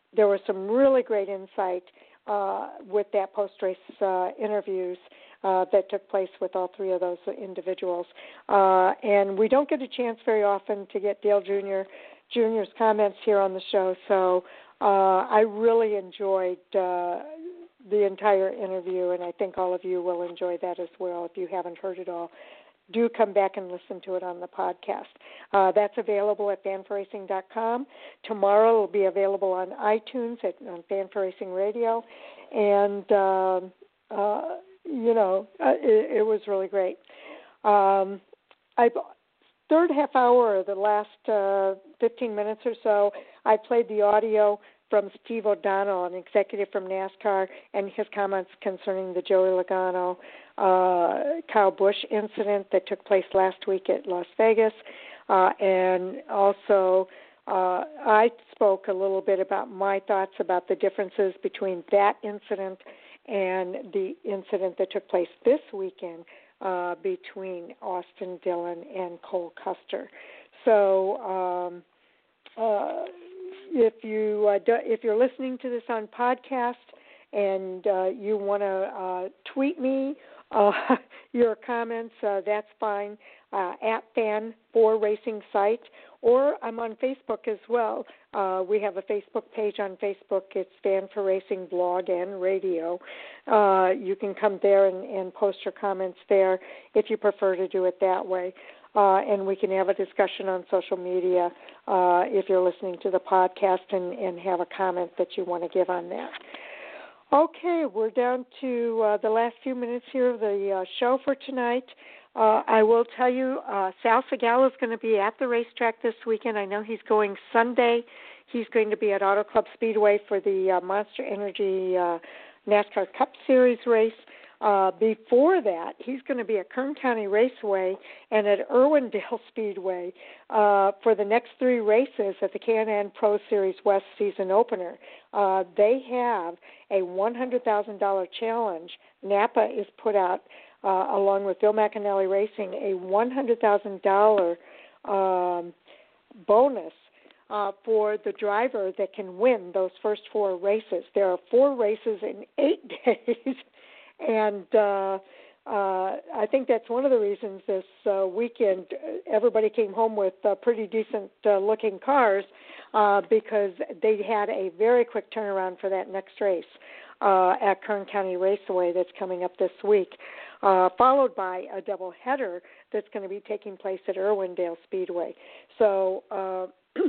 there was some really great insight uh, with that post-race uh, interviews uh, that took place with all three of those individuals. Uh, and we don't get a chance very often to get Dale Junior Junior's comments here on the show, so uh, I really enjoyed uh, the entire interview, and I think all of you will enjoy that as well if you haven't heard it all. Do come back and listen to it on the podcast. Uh, that's available at fan for racing dot com. Tomorrow it will be available on iTunes at on Fan for Racing Radio, and um, uh, you know uh, it, it was really great. Um, I third half hour, the last uh, fifteen minutes or so, I played the audio from Steve O'Donnell, an executive from NASCAR, and his comments concerning the Joey Logano, uh, Kyle Busch incident that took place last week at Las Vegas. Uh, and also, uh, I spoke a little bit about my thoughts about the differences between that incident and the incident that took place this weekend uh, between Austin Dillon and Cole Custer. So, um, uh, If you uh, do, if you're listening to this on podcast and uh, you want to uh, tweet me uh, your comments, uh, that's fine. Uh, at Fan for Racing site, or I'm on Facebook as well. Uh, we have a Facebook page on Facebook. It's Fan for Racing Blog and Radio. Uh, you can come there and, and post your comments there if you prefer to do it that way. Uh, and we can have a discussion on social media uh, if you're listening to the podcast and, and have a comment that you want to give on that. Okay, we're down to uh, the last few minutes here of the uh, show for tonight. Uh, I will tell you, uh, Sal Segala is going to be at the racetrack this weekend. I know he's going Sunday. He's going to be at Auto Club Speedway for the uh, Monster Energy uh, NASCAR Cup Series race. Uh, before that, he's going to be at Kern County Raceway and at Irwindale Speedway uh, for the next three races at the Can-Am Pro Series West season opener. Uh, they have a one hundred thousand dollars challenge. Napa is put out, uh, along with Bill McAnally Racing, a one hundred thousand dollars um, bonus Uh, for the driver that can win those first four races. There are four races in eight days, and uh, uh, I think that's one of the reasons this uh, weekend everybody came home with uh, pretty decent-looking uh, cars uh, because they had a very quick turnaround for that next race uh, at Kern County Raceway that's coming up this week, uh, followed by a doubleheader that's going to be taking place at Irwindale Speedway. So uh,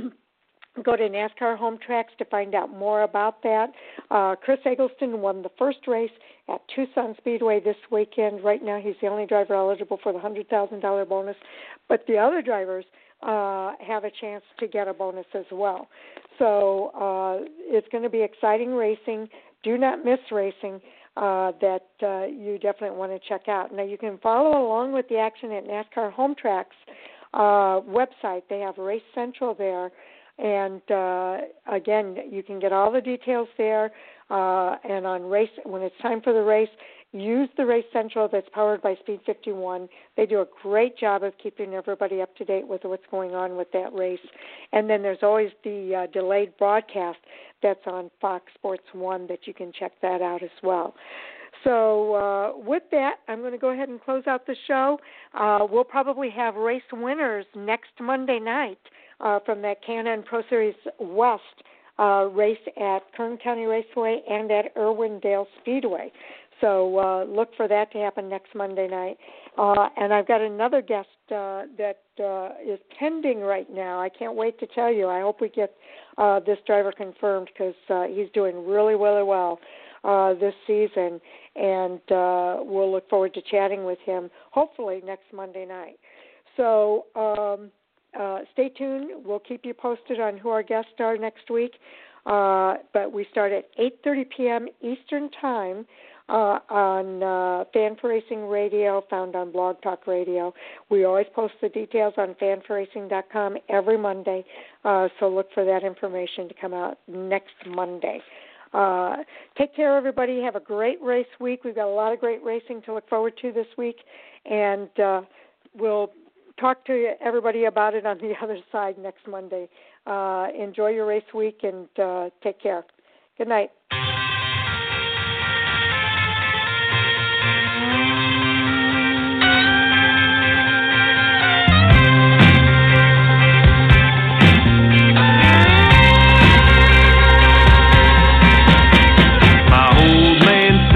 go to NASCAR Home Tracks to find out more about that. Uh, Chris Eggleston won the first race at Tucson Speedway this weekend. Right now he's the only driver eligible for the one hundred thousand dollars bonus, but the other drivers uh, have a chance to get a bonus as well. So uh, it's going to be exciting racing. Do not miss racing uh, that uh, you definitely want to check out. Now you can follow along with the action at NASCAR Home Tracks uh, website. They have Race Central there. And, uh, again, you can get all the details there. Uh, and on race, when it's time for the race, use the Race Central that's powered by Speed fifty-one. They do a great job of keeping everybody up to date with what's going on with that race. And then there's always the uh, delayed broadcast that's on Fox Sports one that you can check that out as well. So uh, with that, I'm going to go ahead and close out the show. Uh, we'll probably have race winners next Monday night uh, from that Can-Am Pro Series West uh, race at Kern County Raceway and at Irwindale Speedway. So uh, look for that to happen next Monday night. Uh, and I've got another guest uh, that uh, is pending right now. I can't wait to tell you. I hope we get uh, this driver confirmed because uh, he's doing really, really well uh, this season. And uh, we'll look forward to chatting with him, hopefully next Monday night. So um, uh, stay tuned. We'll keep you posted on who our guests are next week. Uh, but we start at eight thirty p.m. Eastern Time uh, on uh, Fan for Racing Radio, found on Blog Talk Radio. We always post the details on fan for racing dot com every Monday, uh, so look for that information to come out next Monday. Uh, take care, everybody. Have a great race week. We've got a lot of great racing to look forward to this week, and uh, we'll talk to everybody about it on the other side next Monday. Uh, enjoy your race week and uh, take care. Good night.